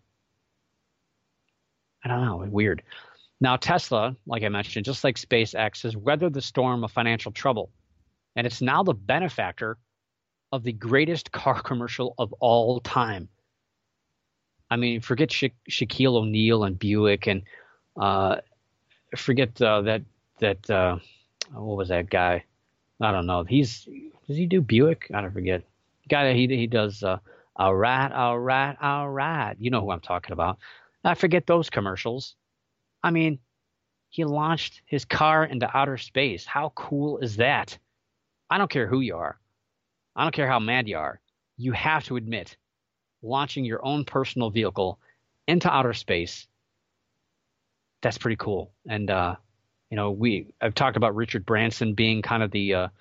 I don't know. Weird. Now, Tesla, like I mentioned, just like SpaceX, has weathered the storm of financial trouble. And it's now the benefactor of the greatest car commercial of all time. I mean, forget Shaquille O'Neal and Buick, and forget what was that guy? I don't know. Does he do Buick? I don't forget. Guy that he does all right. You know who I'm talking about. I forget those commercials. I mean, he launched his car into outer space. How cool is that? I don't care who you are. I don't care how mad you are. You have to admit, launching your own personal vehicle into outer space, that's pretty cool. And I've talked about Richard Branson being kind of the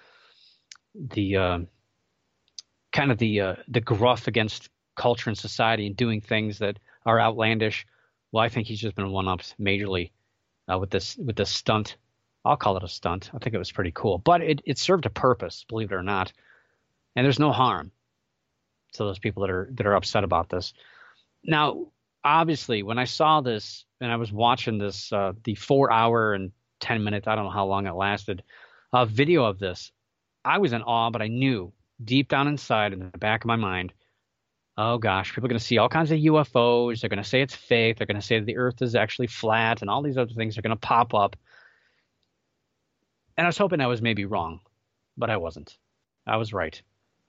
gruff against culture and society and doing things that are outlandish. Well, I think he's just been one-upped majorly with this stunt. I'll call it a stunt. I think it was pretty cool, but it served a purpose, believe it or not. And there's no harm to those people that are upset about this. Now, obviously, when I saw this and I was watching this, the 4 hour and 10 minutes, I don't know how long it lasted, video of this, I was in awe, but I knew deep down inside in the back of my mind, oh gosh, people are going to see all kinds of UFOs. They're going to say it's fake. They're going to say that the Earth is actually flat, and all these other things are going to pop up. And I was hoping I was maybe wrong, but I wasn't. I was right.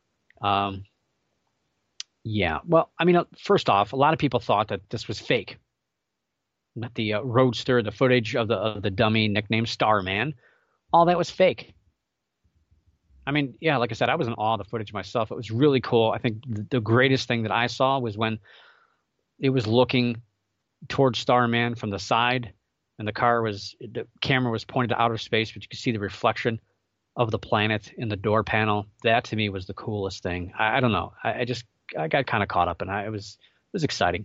Yeah. Well, I mean, first off, a lot of people thought that this was fake. That the Roadster, the footage of the dummy nicknamed Starman, all that was fake. I mean, yeah, like I said, I was in awe of the footage myself. It was really cool. I think the greatest thing that I saw was when it was looking towards Starman from the side, and the camera was pointed to outer space, but you could see the reflection of the planet in the door panel. That to me was the coolest thing. I don't know. I got kind of caught up, and it was exciting.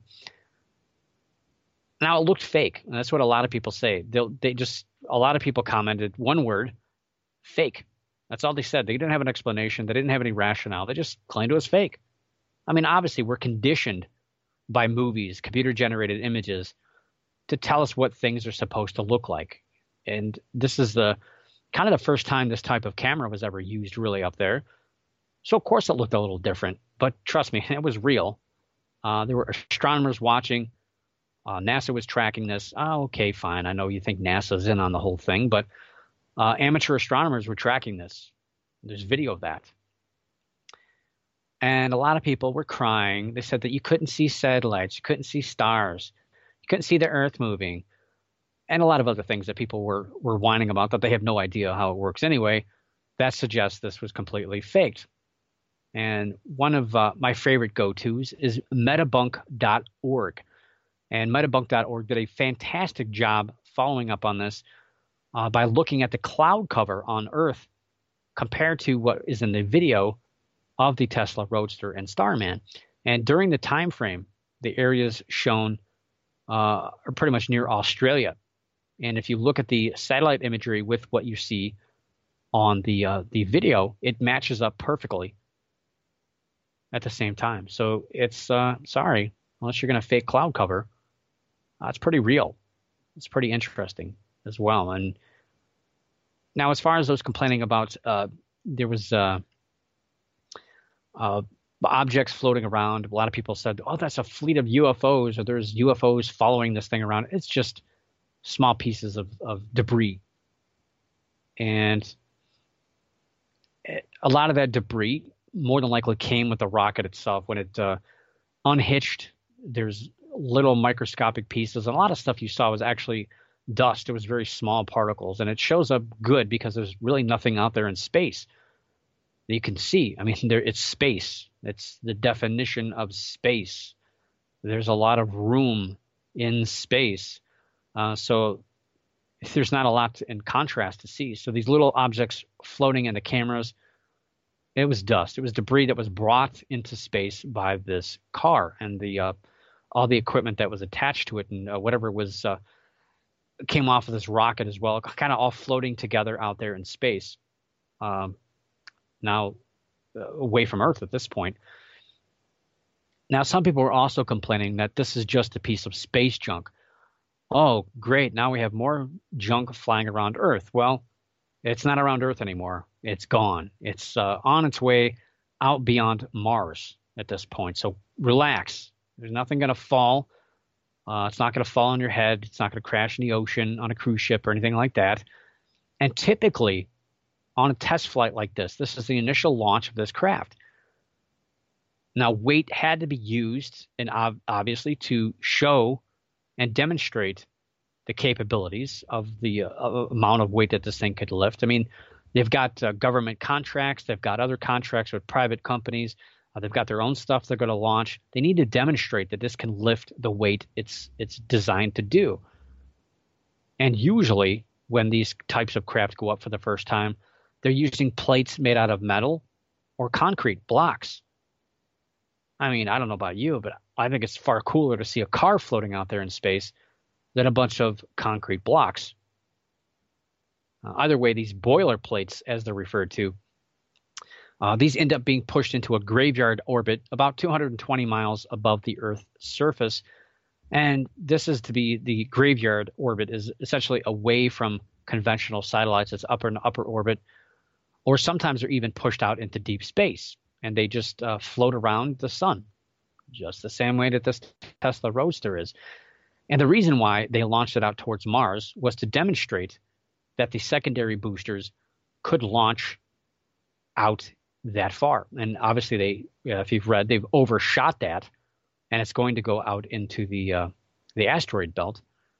Now it looked fake, and that's what a lot of people say. A lot of people commented one word, fake. That's all they said. They didn't have an explanation. They didn't have any rationale. They just claimed it was fake. I mean, obviously, we're conditioned by movies, computer-generated images, to tell us what things are supposed to look like. And this is the first time this type of camera was ever used really up there. So, of course, it looked a little different. But trust me, it was real. There were astronomers watching. NASA was tracking this. Oh, okay, fine. I know you think NASA's in on the whole thing, but amateur astronomers were tracking this. There's video of that. And a lot of people were crying. They said that you couldn't see satellites, you couldn't see stars, you couldn't see the Earth moving, and a lot of other things that people were whining about that they have no idea how it works anyway. That suggests this was completely faked. And one of my favorite go-tos is metabunk.org. And metabunk.org did a fantastic job following up on this by looking at the cloud cover on Earth compared to what is in the video of the Tesla Roadster and Starman. And during the time frame, the areas shown are pretty much near Australia. And if you look at the satellite imagery with what you see on the video, it matches up perfectly at the same time. So it's sorry, unless you're going to fake cloud cover, it's pretty real. It's pretty interesting as well. And now, as far as those complaining about, there was objects floating around. A lot of people said, "Oh, that's a fleet of UFOs," or "There's UFOs following this thing around." It's just small pieces of debris, and a lot of that debris more than likely came with the rocket itself. When it unhitched, there's little microscopic pieces, and a lot of stuff you saw was actually dust. It was very small particles, and it shows up good because there's really nothing out there in space that you can see. I mean, it's space. It's the definition of space. There's a lot of room in space. So there's not a lot in contrast to see. So these little objects floating in the cameras, it was dust. It was debris that was brought into space by this car, and the all the equipment that was attached to it, and whatever was came off of this rocket as well, kind of all floating together out there in space. Now away from Earth at this point. Now, some people are also complaining that this is just a piece of space junk. Oh, great. Now we have more junk flying around Earth. Well, it's not around Earth anymore. It's gone. It's on its way out beyond Mars at this point. So relax. There's nothing going to fall. It's not going to fall on your head. It's not going to crash in the ocean on a cruise ship or anything like that. And typically, on a test flight like this is the initial launch of this craft. Now, weight had to be used, and obviously, to show and demonstrate the capabilities of the amount of weight that this thing could lift. I mean, they've got government contracts. They've got other contracts with private companies. They've got their own stuff they're going to launch. They need to demonstrate that this can lift the weight it's designed to do. And usually, when these types of craft go up for the first time, they're using plates made out of metal or concrete blocks. I mean, I don't know about you, but I think it's far cooler to see a car floating out there in space than a bunch of concrete blocks. Either way, these boiler plates, as they're referred to, these end up being pushed into a graveyard orbit about 220 miles above the Earth's surface. And this is to be the graveyard orbit is essentially away from conventional satellites. It's upper orbit, or sometimes they're even pushed out into deep space. And they just float around the sun, just the same way that this Tesla Roadster is. And the reason why they launched it out towards Mars was to demonstrate that the secondary boosters could launch out that far. And obviously, if you've read, they've overshot that, and it's going to go out into the asteroid belt.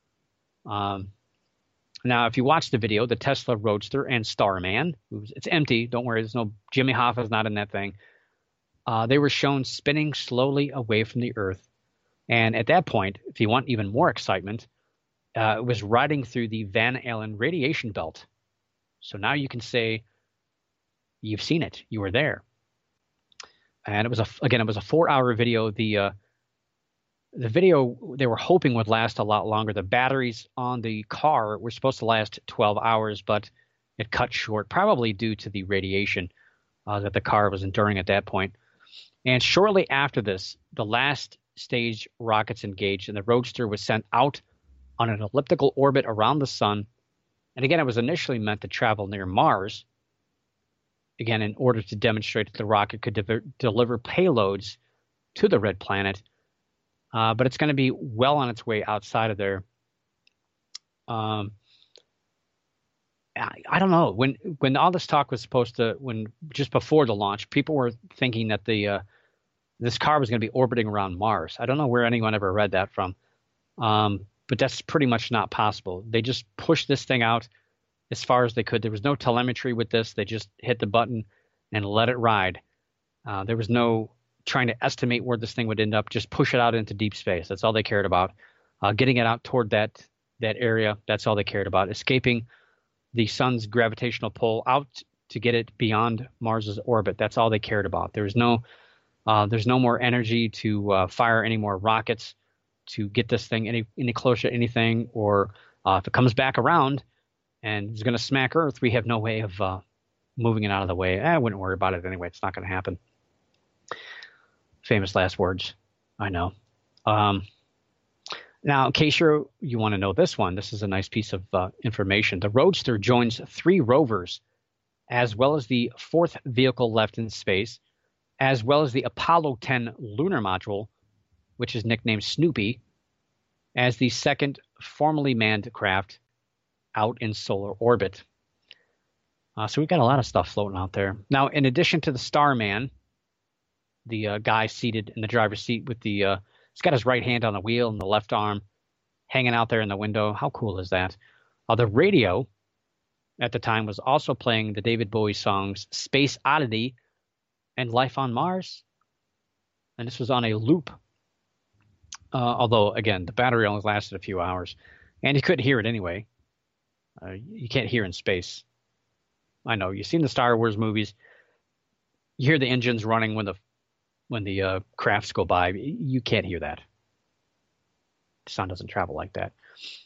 Now, if you watch the video, the Tesla Roadster and Starman, it's empty. Don't worry, there's no Jimmy Hoffa's not in that thing. They were shown spinning slowly away from the Earth. And at that point, if you want even more excitement, it was riding through the Van Allen radiation belt. So now you can say you've seen it. You were there. And it was a 4-hour video. The video they were hoping would last a lot longer. The batteries on the car were supposed to last 12 hours, but it cut short, probably due to the radiation that the car was enduring at that point. And shortly after this, the last stage rockets engaged, and the Roadster was sent out on an elliptical orbit around the sun. And again, it was initially meant to travel near Mars, again, in order to demonstrate that the rocket could deliver payloads to the red planet. But it's going to be well on its way outside of there. I don't know. When all this talk was supposed to, just before the launch, people were thinking that this car was going to be orbiting around Mars. I don't know where anyone ever read that from, but that's pretty much not possible. They just pushed this thing out as far as they could. There was no telemetry with this. They just hit the button and let it ride. There was no trying to estimate where this thing would end up. Just push it out into deep space. That's all they cared about. Getting it out toward that area, that's all they cared about. Escaping the sun's gravitational pull out to get it beyond Mars's orbit. That's all they cared about. There's no more energy to fire any more rockets to get this thing any closer to anything, or if it comes back around and is going to smack Earth, we have no way of moving it out of the way. I wouldn't worry about it anyway. It's not going to happen. Famous last words. I know. Now, in case you want to know this one, this is a nice piece of information. The Roadster joins 3 rovers, as well as the 4th vehicle left in space, as well as the Apollo 10 lunar module, which is nicknamed Snoopy, as the 2nd formally manned craft out in solar orbit. So we've got a lot of stuff floating out there. Now, in addition to the Starman, the guy seated in the driver's seat with he's got his right hand on the wheel and the left arm hanging out there in the window. How cool is that? The radio at the time was also playing the David Bowie songs Space Oddity and Life on Mars. And this was on a loop. Although, again, the battery only lasted a few hours. And you couldn't hear it anyway. You can't hear in space. I know. You've seen the Star Wars movies. You hear the engines running when the crafts go by. You can't hear that. Sound doesn't travel like that.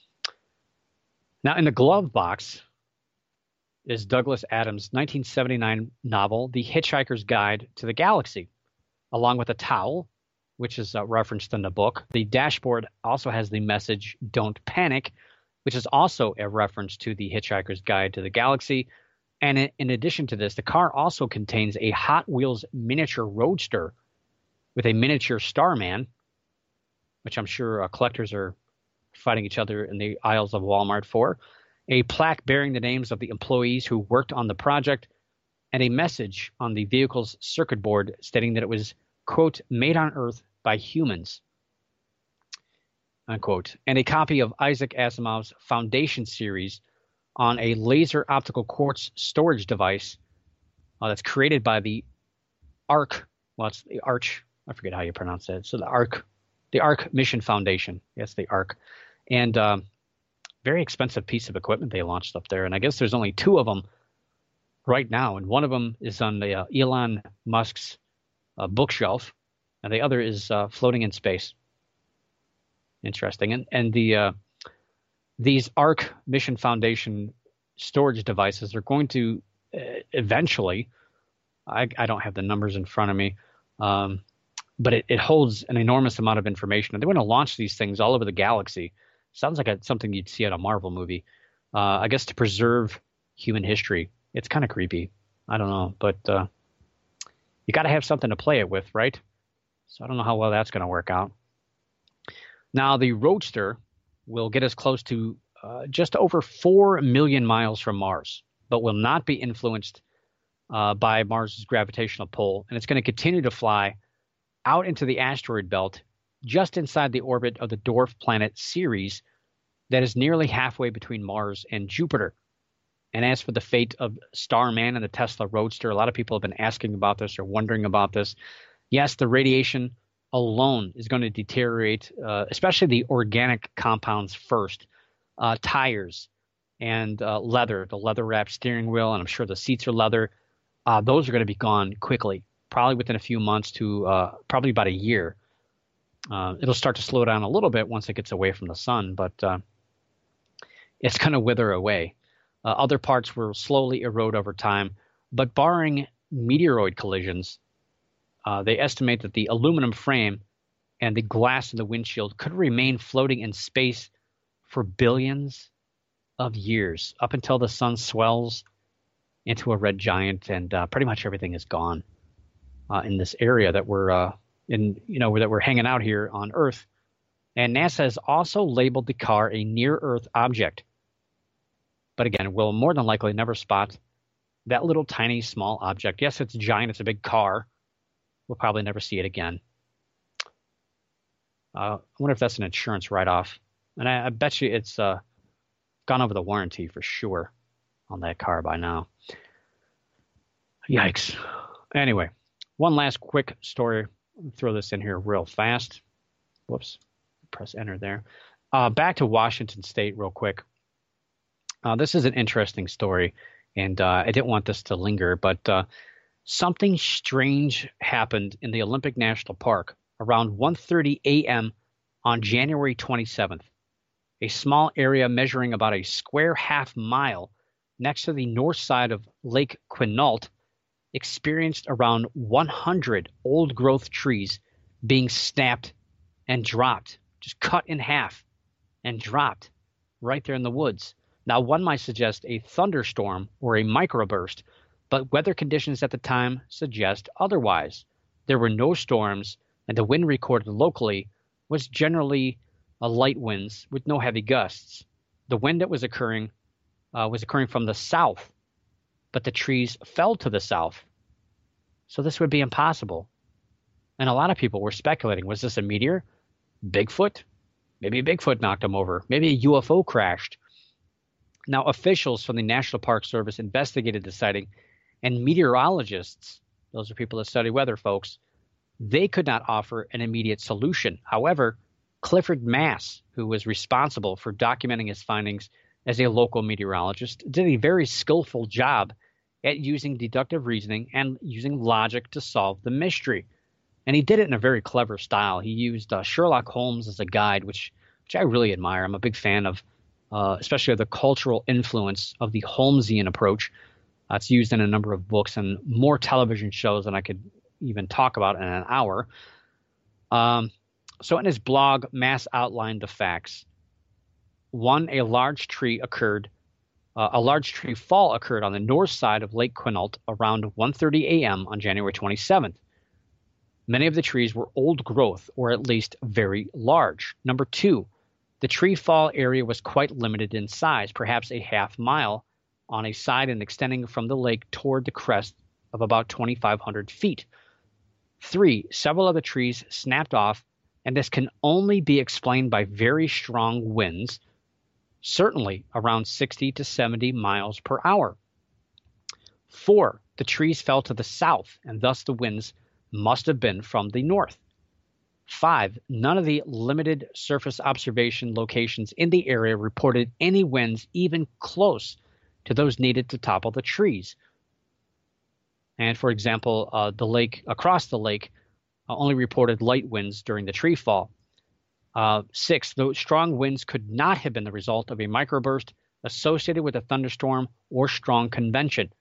Now, in the glove box is Douglas Adams' 1979 novel, The Hitchhiker's Guide to the Galaxy, along with a towel, which is referenced in the book. The dashboard also has the message, "Don't Panic," which is also a reference to The Hitchhiker's Guide to the Galaxy. And in addition to this, the car also contains a Hot Wheels miniature roadster with a miniature Starman, which I'm sure collectors are fighting each other in the aisles of Walmart for, a plaque bearing the names of the employees who worked on the project, and a message on the vehicle's circuit board stating that it was, quote, "made on Earth by humans," unquote, and a copy of Isaac Asimov's Foundation series on a laser optical quartz storage device that's created by the ARC. Well, it's the Arch. I forget how you pronounce it. So the ARC Mission Foundation. Yes, the ARC. And very expensive piece of equipment they launched up there. And I guess there's only two of them right now. And one of them is on the Elon Musk's bookshelf. And the other is floating in space. Interesting. And these ARC Mission Foundation storage devices are going to eventually, I don't have the numbers in front of me, but it holds an enormous amount of information. And they want to launch these things all over the galaxy. Sounds like something you'd see in a Marvel movie. I guess to preserve human history. It's kind of creepy. I don't know, but you got to have something to play it with, right? So I don't know how well that's going to work out. Now, the Roadster will get us close to just over 4 million miles from Mars, but will not be influenced by Mars's gravitational pull. And it's going to continue to fly out into the asteroid belt just inside the orbit of the dwarf planet Ceres that is nearly halfway between Mars and Jupiter. And as for the fate of Starman and the Tesla Roadster, a lot of people have been asking about this or wondering about this. Yes, the radiation alone is going to deteriorate, especially the organic compounds first, tires and leather, the leather-wrapped steering wheel, and I'm sure the seats are leather. Those are going to be gone quickly, probably within a few months to probably about a year. It'll start to slow down a little bit once it gets away from the sun, but it's going to wither away. Other parts will slowly erode over time, but barring meteoroid collisions, they estimate that the aluminum frame and the glass in the windshield could remain floating in space for billions of years, up until the sun swells into a red giant and pretty much everything is gone in this area that we're that we're hanging out here on Earth. And NASA has also labeled the car a near-Earth object. But again, we'll more than likely never spot that little tiny small object. Yes, it's giant. It's a big car. We'll probably never see it again. I wonder if that's an insurance write-off. And I bet you it's gone over the warranty for sure on that car by now. Yikes. Anyway, one last quick story. I'll throw this in here real fast. Whoops. Press enter there. Back to Washington State real quick. This is an interesting story, and I didn't want this to linger, but something strange happened in the Olympic National Park around 1:30 a.m. on January 27th. A small area measuring about a square half mile next to the north side of Lake Quinault experienced around 100 old-growth trees being snapped and dropped, just cut in half and dropped right there in the woods. Now, one might suggest a thunderstorm or a microburst, but weather conditions at the time suggest otherwise. There were no storms, and the wind recorded locally was generally light winds with no heavy gusts. The wind that was occurring from the south, but the trees fell to the south. So this would be impossible. And a lot of people were speculating, was this a meteor? Bigfoot? Maybe Bigfoot knocked them over. Maybe a UFO crashed. Now, officials from the National Park Service investigated the sighting, and meteorologists, those are people that study weather, folks, they could not offer an immediate solution. However, Clifford Mass, who was responsible for documenting his findings, as a local meteorologist, did a very skillful job at using deductive reasoning and using logic to solve the mystery. And he did it in a very clever style. He used Sherlock Holmes as a guide, which I really admire. I'm a big fan of, especially of the cultural influence of the Holmesian approach. It's used in a number of books and more television shows than I could even talk about in an hour. So in his blog, Mass outlined the facts. One, a large tree fall occurred on the north side of Lake Quinault around 1:30 a.m. on January 27th. Many of the trees were old growth, or at least very large. Number two, the tree fall area was quite limited in size, perhaps a half mile on a side and extending from the lake toward the crest of about 2,500 feet. Three, several of the trees snapped off, and this can only be explained by very strong winds, certainly around 60 to 70 miles per hour. Four, the trees fell to the south, and thus the winds must have been from the north. Five, none of the limited surface observation locations in the area reported any winds even close to those needed to topple the trees. And for example, the lake across the lake only reported light winds during the tree fall. Six, those strong winds could not have been the result of a microburst associated with a thunderstorm or strong convection.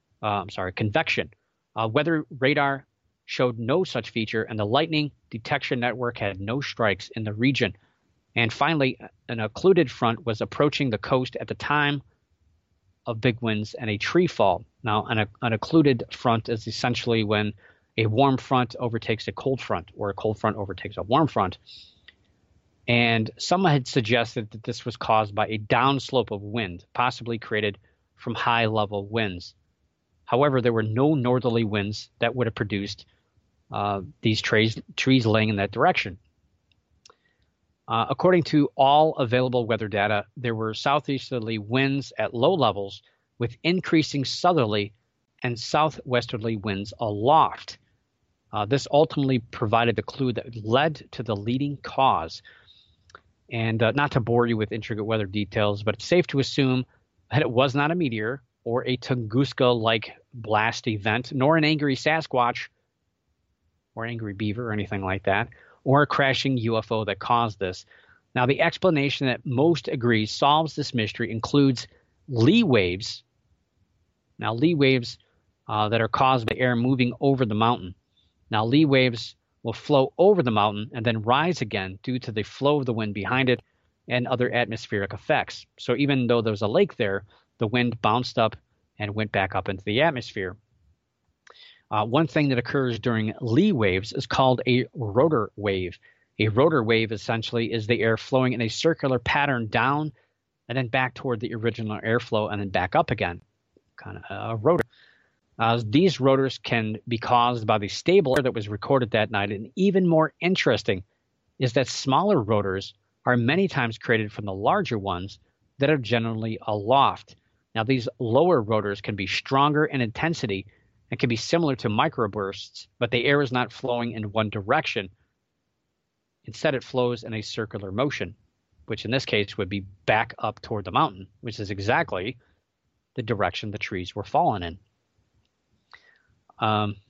Weather radar showed no such feature, and the lightning detection network had no strikes in the region. And finally, an occluded front was approaching the coast at the time of big winds and a tree fall. Now, an occluded front is essentially when a warm front overtakes a cold front, or a cold front overtakes a warm front. And some had suggested that this was caused by a downslope of wind, possibly created from high-level winds. However, there were no northerly winds that would have produced these trees laying in that direction. According to all available weather data, there were southeasterly winds at low levels with increasing southerly and southwesterly winds aloft. This ultimately provided the clue that led to the leading cause. And not to bore you with intricate weather details, but it's safe to assume that it was not a meteor or a Tunguska-like blast event, nor an angry Sasquatch or angry beaver or anything like that, or a crashing UFO that caused this. Now, the explanation that most agree solves this mystery includes Lee waves. Now, Lee waves that are caused by air moving over the mountain. Now, Lee waves will flow over the mountain and then rise again due to the flow of the wind behind it and other atmospheric effects. So even though there's a lake there, the wind bounced up and went back up into the atmosphere. One thing that occurs during Lee waves is called a rotor wave. A rotor wave essentially is the air flowing in a circular pattern down and then back toward the original airflow and then back up again, kind of a rotor. These rotors can be caused by the stable air that was recorded that night. And even more interesting is that smaller rotors are many times created from the larger ones that are generally aloft. Now, these lower rotors can be stronger in intensity and can be similar to microbursts, but the air is not flowing in one direction. Instead, it flows in a circular motion, which in this case would be back up toward the mountain, which is exactly the direction the trees were falling in. Now,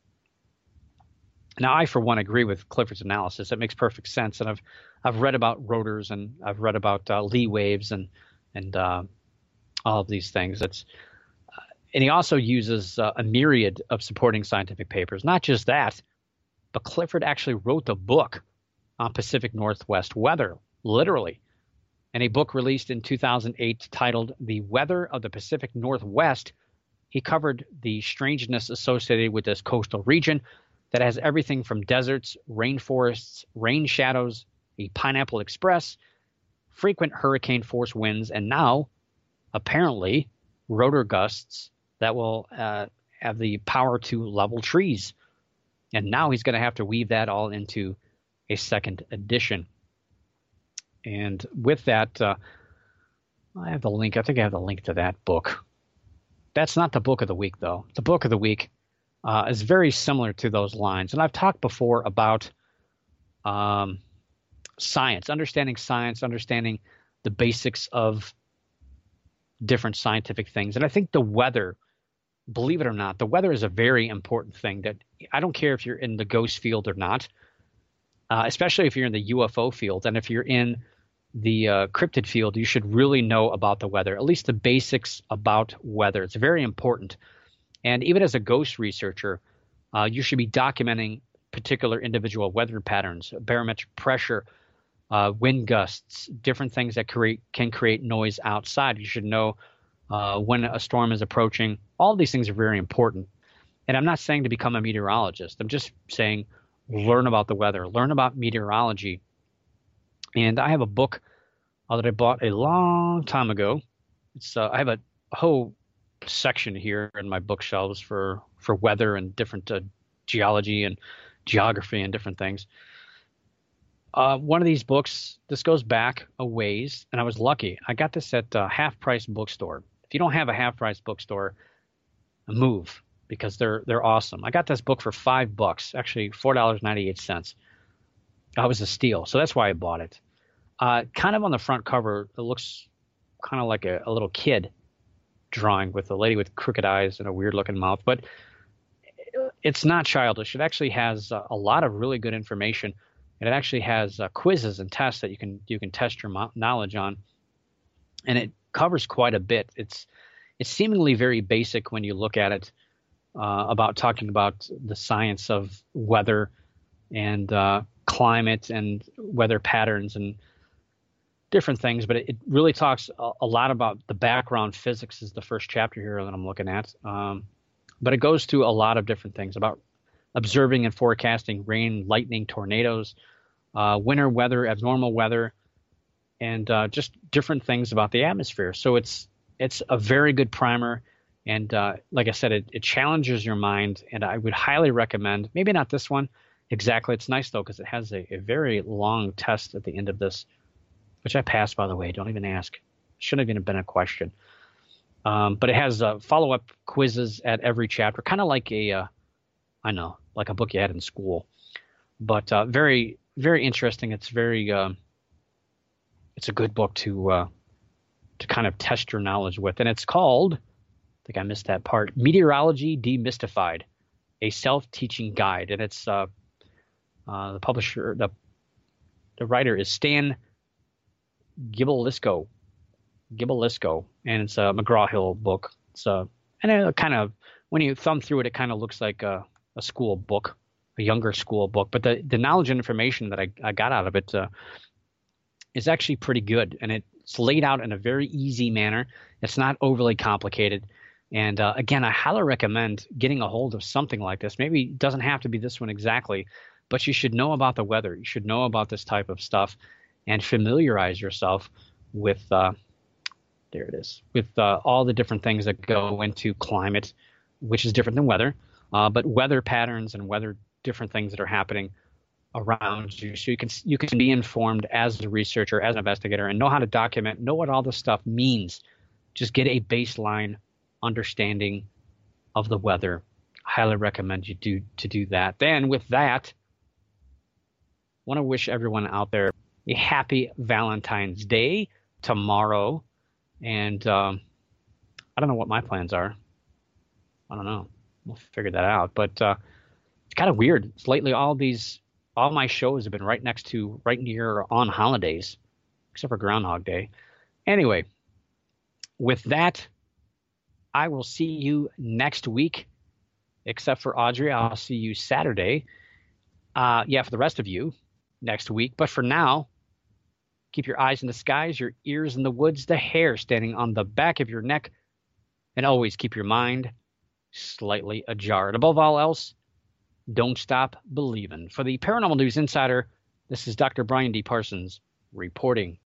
I, for one, agree with Clifford's analysis. It makes perfect sense. And I've read about rotors, and I've read about Lee waves and all of these things. And he also uses a myriad of supporting scientific papers. Not just that, but Clifford actually wrote a book on Pacific Northwest weather, literally. In a book released in 2008 titled The Weather of the Pacific Northwest, he covered the strangeness associated with this coastal region that has everything from deserts, rainforests, rain shadows, a pineapple express, frequent hurricane-force winds, and now, apparently, rotor gusts that will have the power to level trees. And now he's going to have to weave that all into a second edition. And with that, I have the link. I think I have the link to that book. That's not the book of the week, though. The book of the week is very similar to those lines. And I've talked before about science, understanding the basics of different scientific things. And I think the weather, believe it or not, the weather is a very important thing that I don't care if you're in the ghost field or not, especially if you're in the UFO field. And if you're in the cryptid field, you should really know about the weather, at least the basics about weather. It's very important. And even as a ghost researcher, you should be documenting particular individual weather patterns, barometric pressure, wind gusts, different things that can create noise outside. You should know when a storm is approaching. All these things are very important. And I'm not saying to become a meteorologist. I'm just saying learn about the weather, learn about meteorology. And I have a book that I bought a long time ago. I have a whole section here in my bookshelves for weather and different geology and geography and different things. One of these books, this goes back a ways, and I was lucky. I got this at a half-price bookstore. If you don't have a half-price bookstore, move, because they're awesome. I got this book for $5, actually $4.98. That was a steal, so that's why I bought it. Kind of on the front cover, it looks kind of like a little kid drawing with a lady with crooked eyes and a weird-looking mouth, but it's not childish. It actually has a lot of really good information, and it actually has quizzes and tests that you can test your knowledge on, and it covers quite a bit. It's seemingly very basic when you look at it, about talking about the science of weather and climate and weather patterns and different things, but it really talks a lot about the background physics is the first chapter here that I'm looking at. But it goes through a lot of different things about observing and forecasting rain, lightning, tornadoes, winter weather, abnormal weather, and just different things about the atmosphere. So it's a very good primer. And like I said, it challenges your mind, and I would highly recommend, maybe not this one exactly. It's nice, though, because it has a very long test at the end of this, which I passed, by the way. Don't even ask. Shouldn't have even been a question. But it has follow-up quizzes at every chapter, kind of like like a book you had in school. But very, very interesting. It's it's a good book to kind of test your knowledge with. And it's called, I think I missed that part, Meteorology Demystified, a self-teaching guide. And it's the publisher, the writer is Stan Gibilisco, and it's a McGraw-Hill book. And it kind of, when you thumb through it, it kind of looks like a school book, a younger school book. But the knowledge and information that I got out of it is actually pretty good, and it's laid out in a very easy manner. It's not overly complicated. And again, I highly recommend getting a hold of something like this. Maybe it doesn't have to be this one exactly, but you should know about the weather. You should know about this type of stuff and familiarize yourself with there it is, with all the different things that go into climate, which is different than weather, but weather patterns and weather different things that are happening around you. So you can be informed as a researcher, as an investigator, and know how to document, know what all this stuff means. Just get a baseline understanding of the weather. Highly recommend you do that. Then with that, I want to wish everyone out there a happy Valentine's Day tomorrow. And I don't know what my plans are. I don't know. We'll figure that out. But it's kind of weird. Lately, all my shows have been right near on holidays, except for Groundhog Day. Anyway, with that, I will see you next week. Except for Audrey, I'll see you Saturday. For the rest of you next week. But for now, keep your eyes in the skies, your ears in the woods, the hair standing on the back of your neck, and always keep your mind slightly ajar. And above all else, don't stop believing. For the Paranormal News Insider, this is Dr. Brian D. Parsons reporting.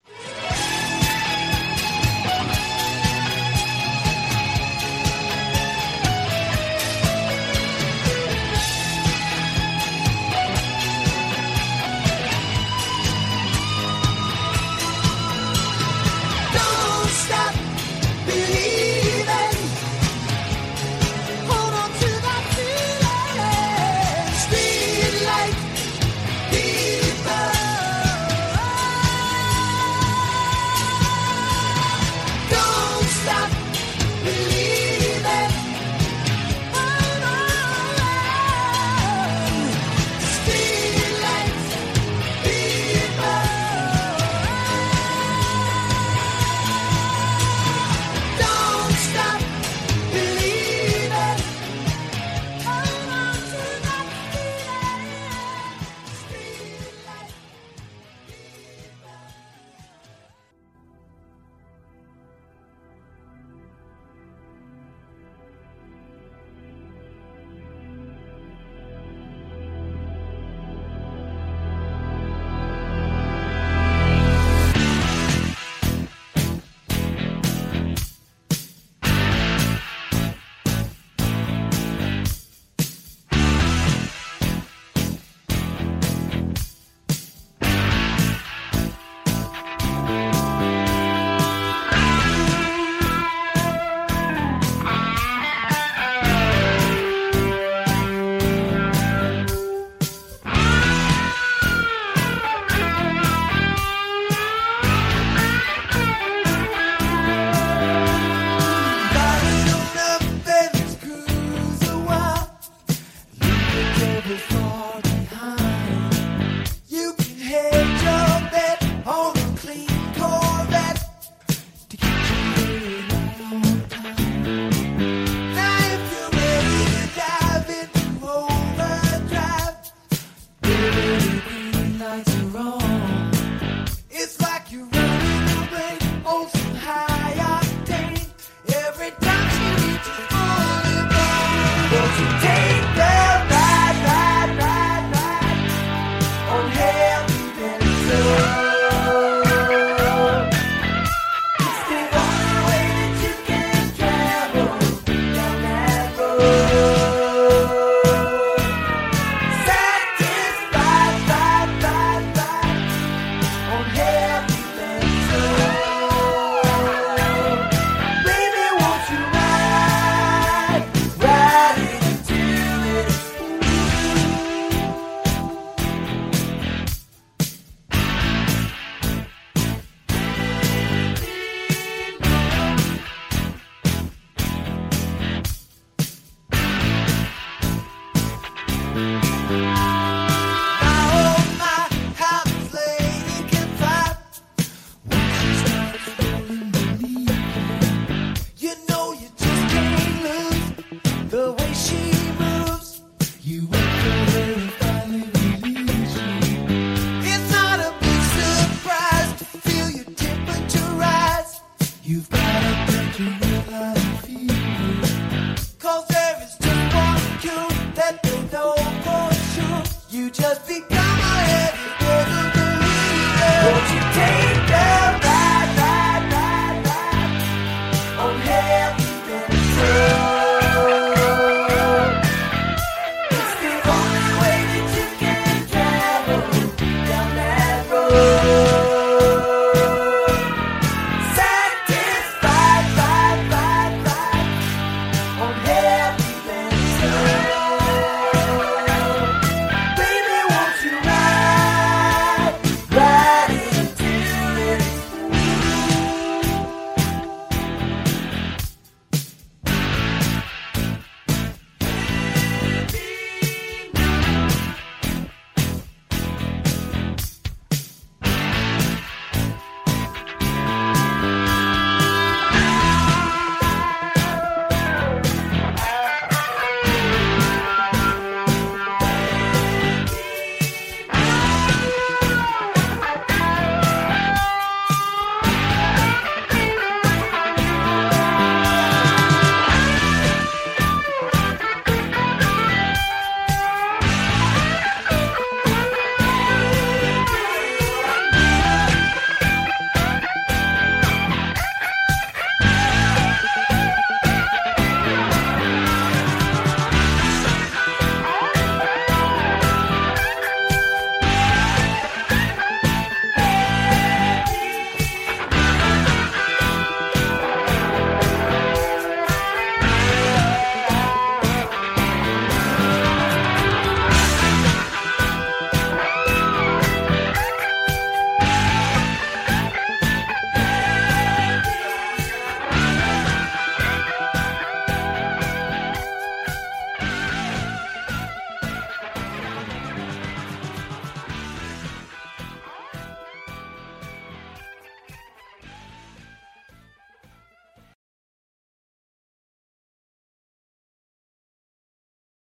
Just because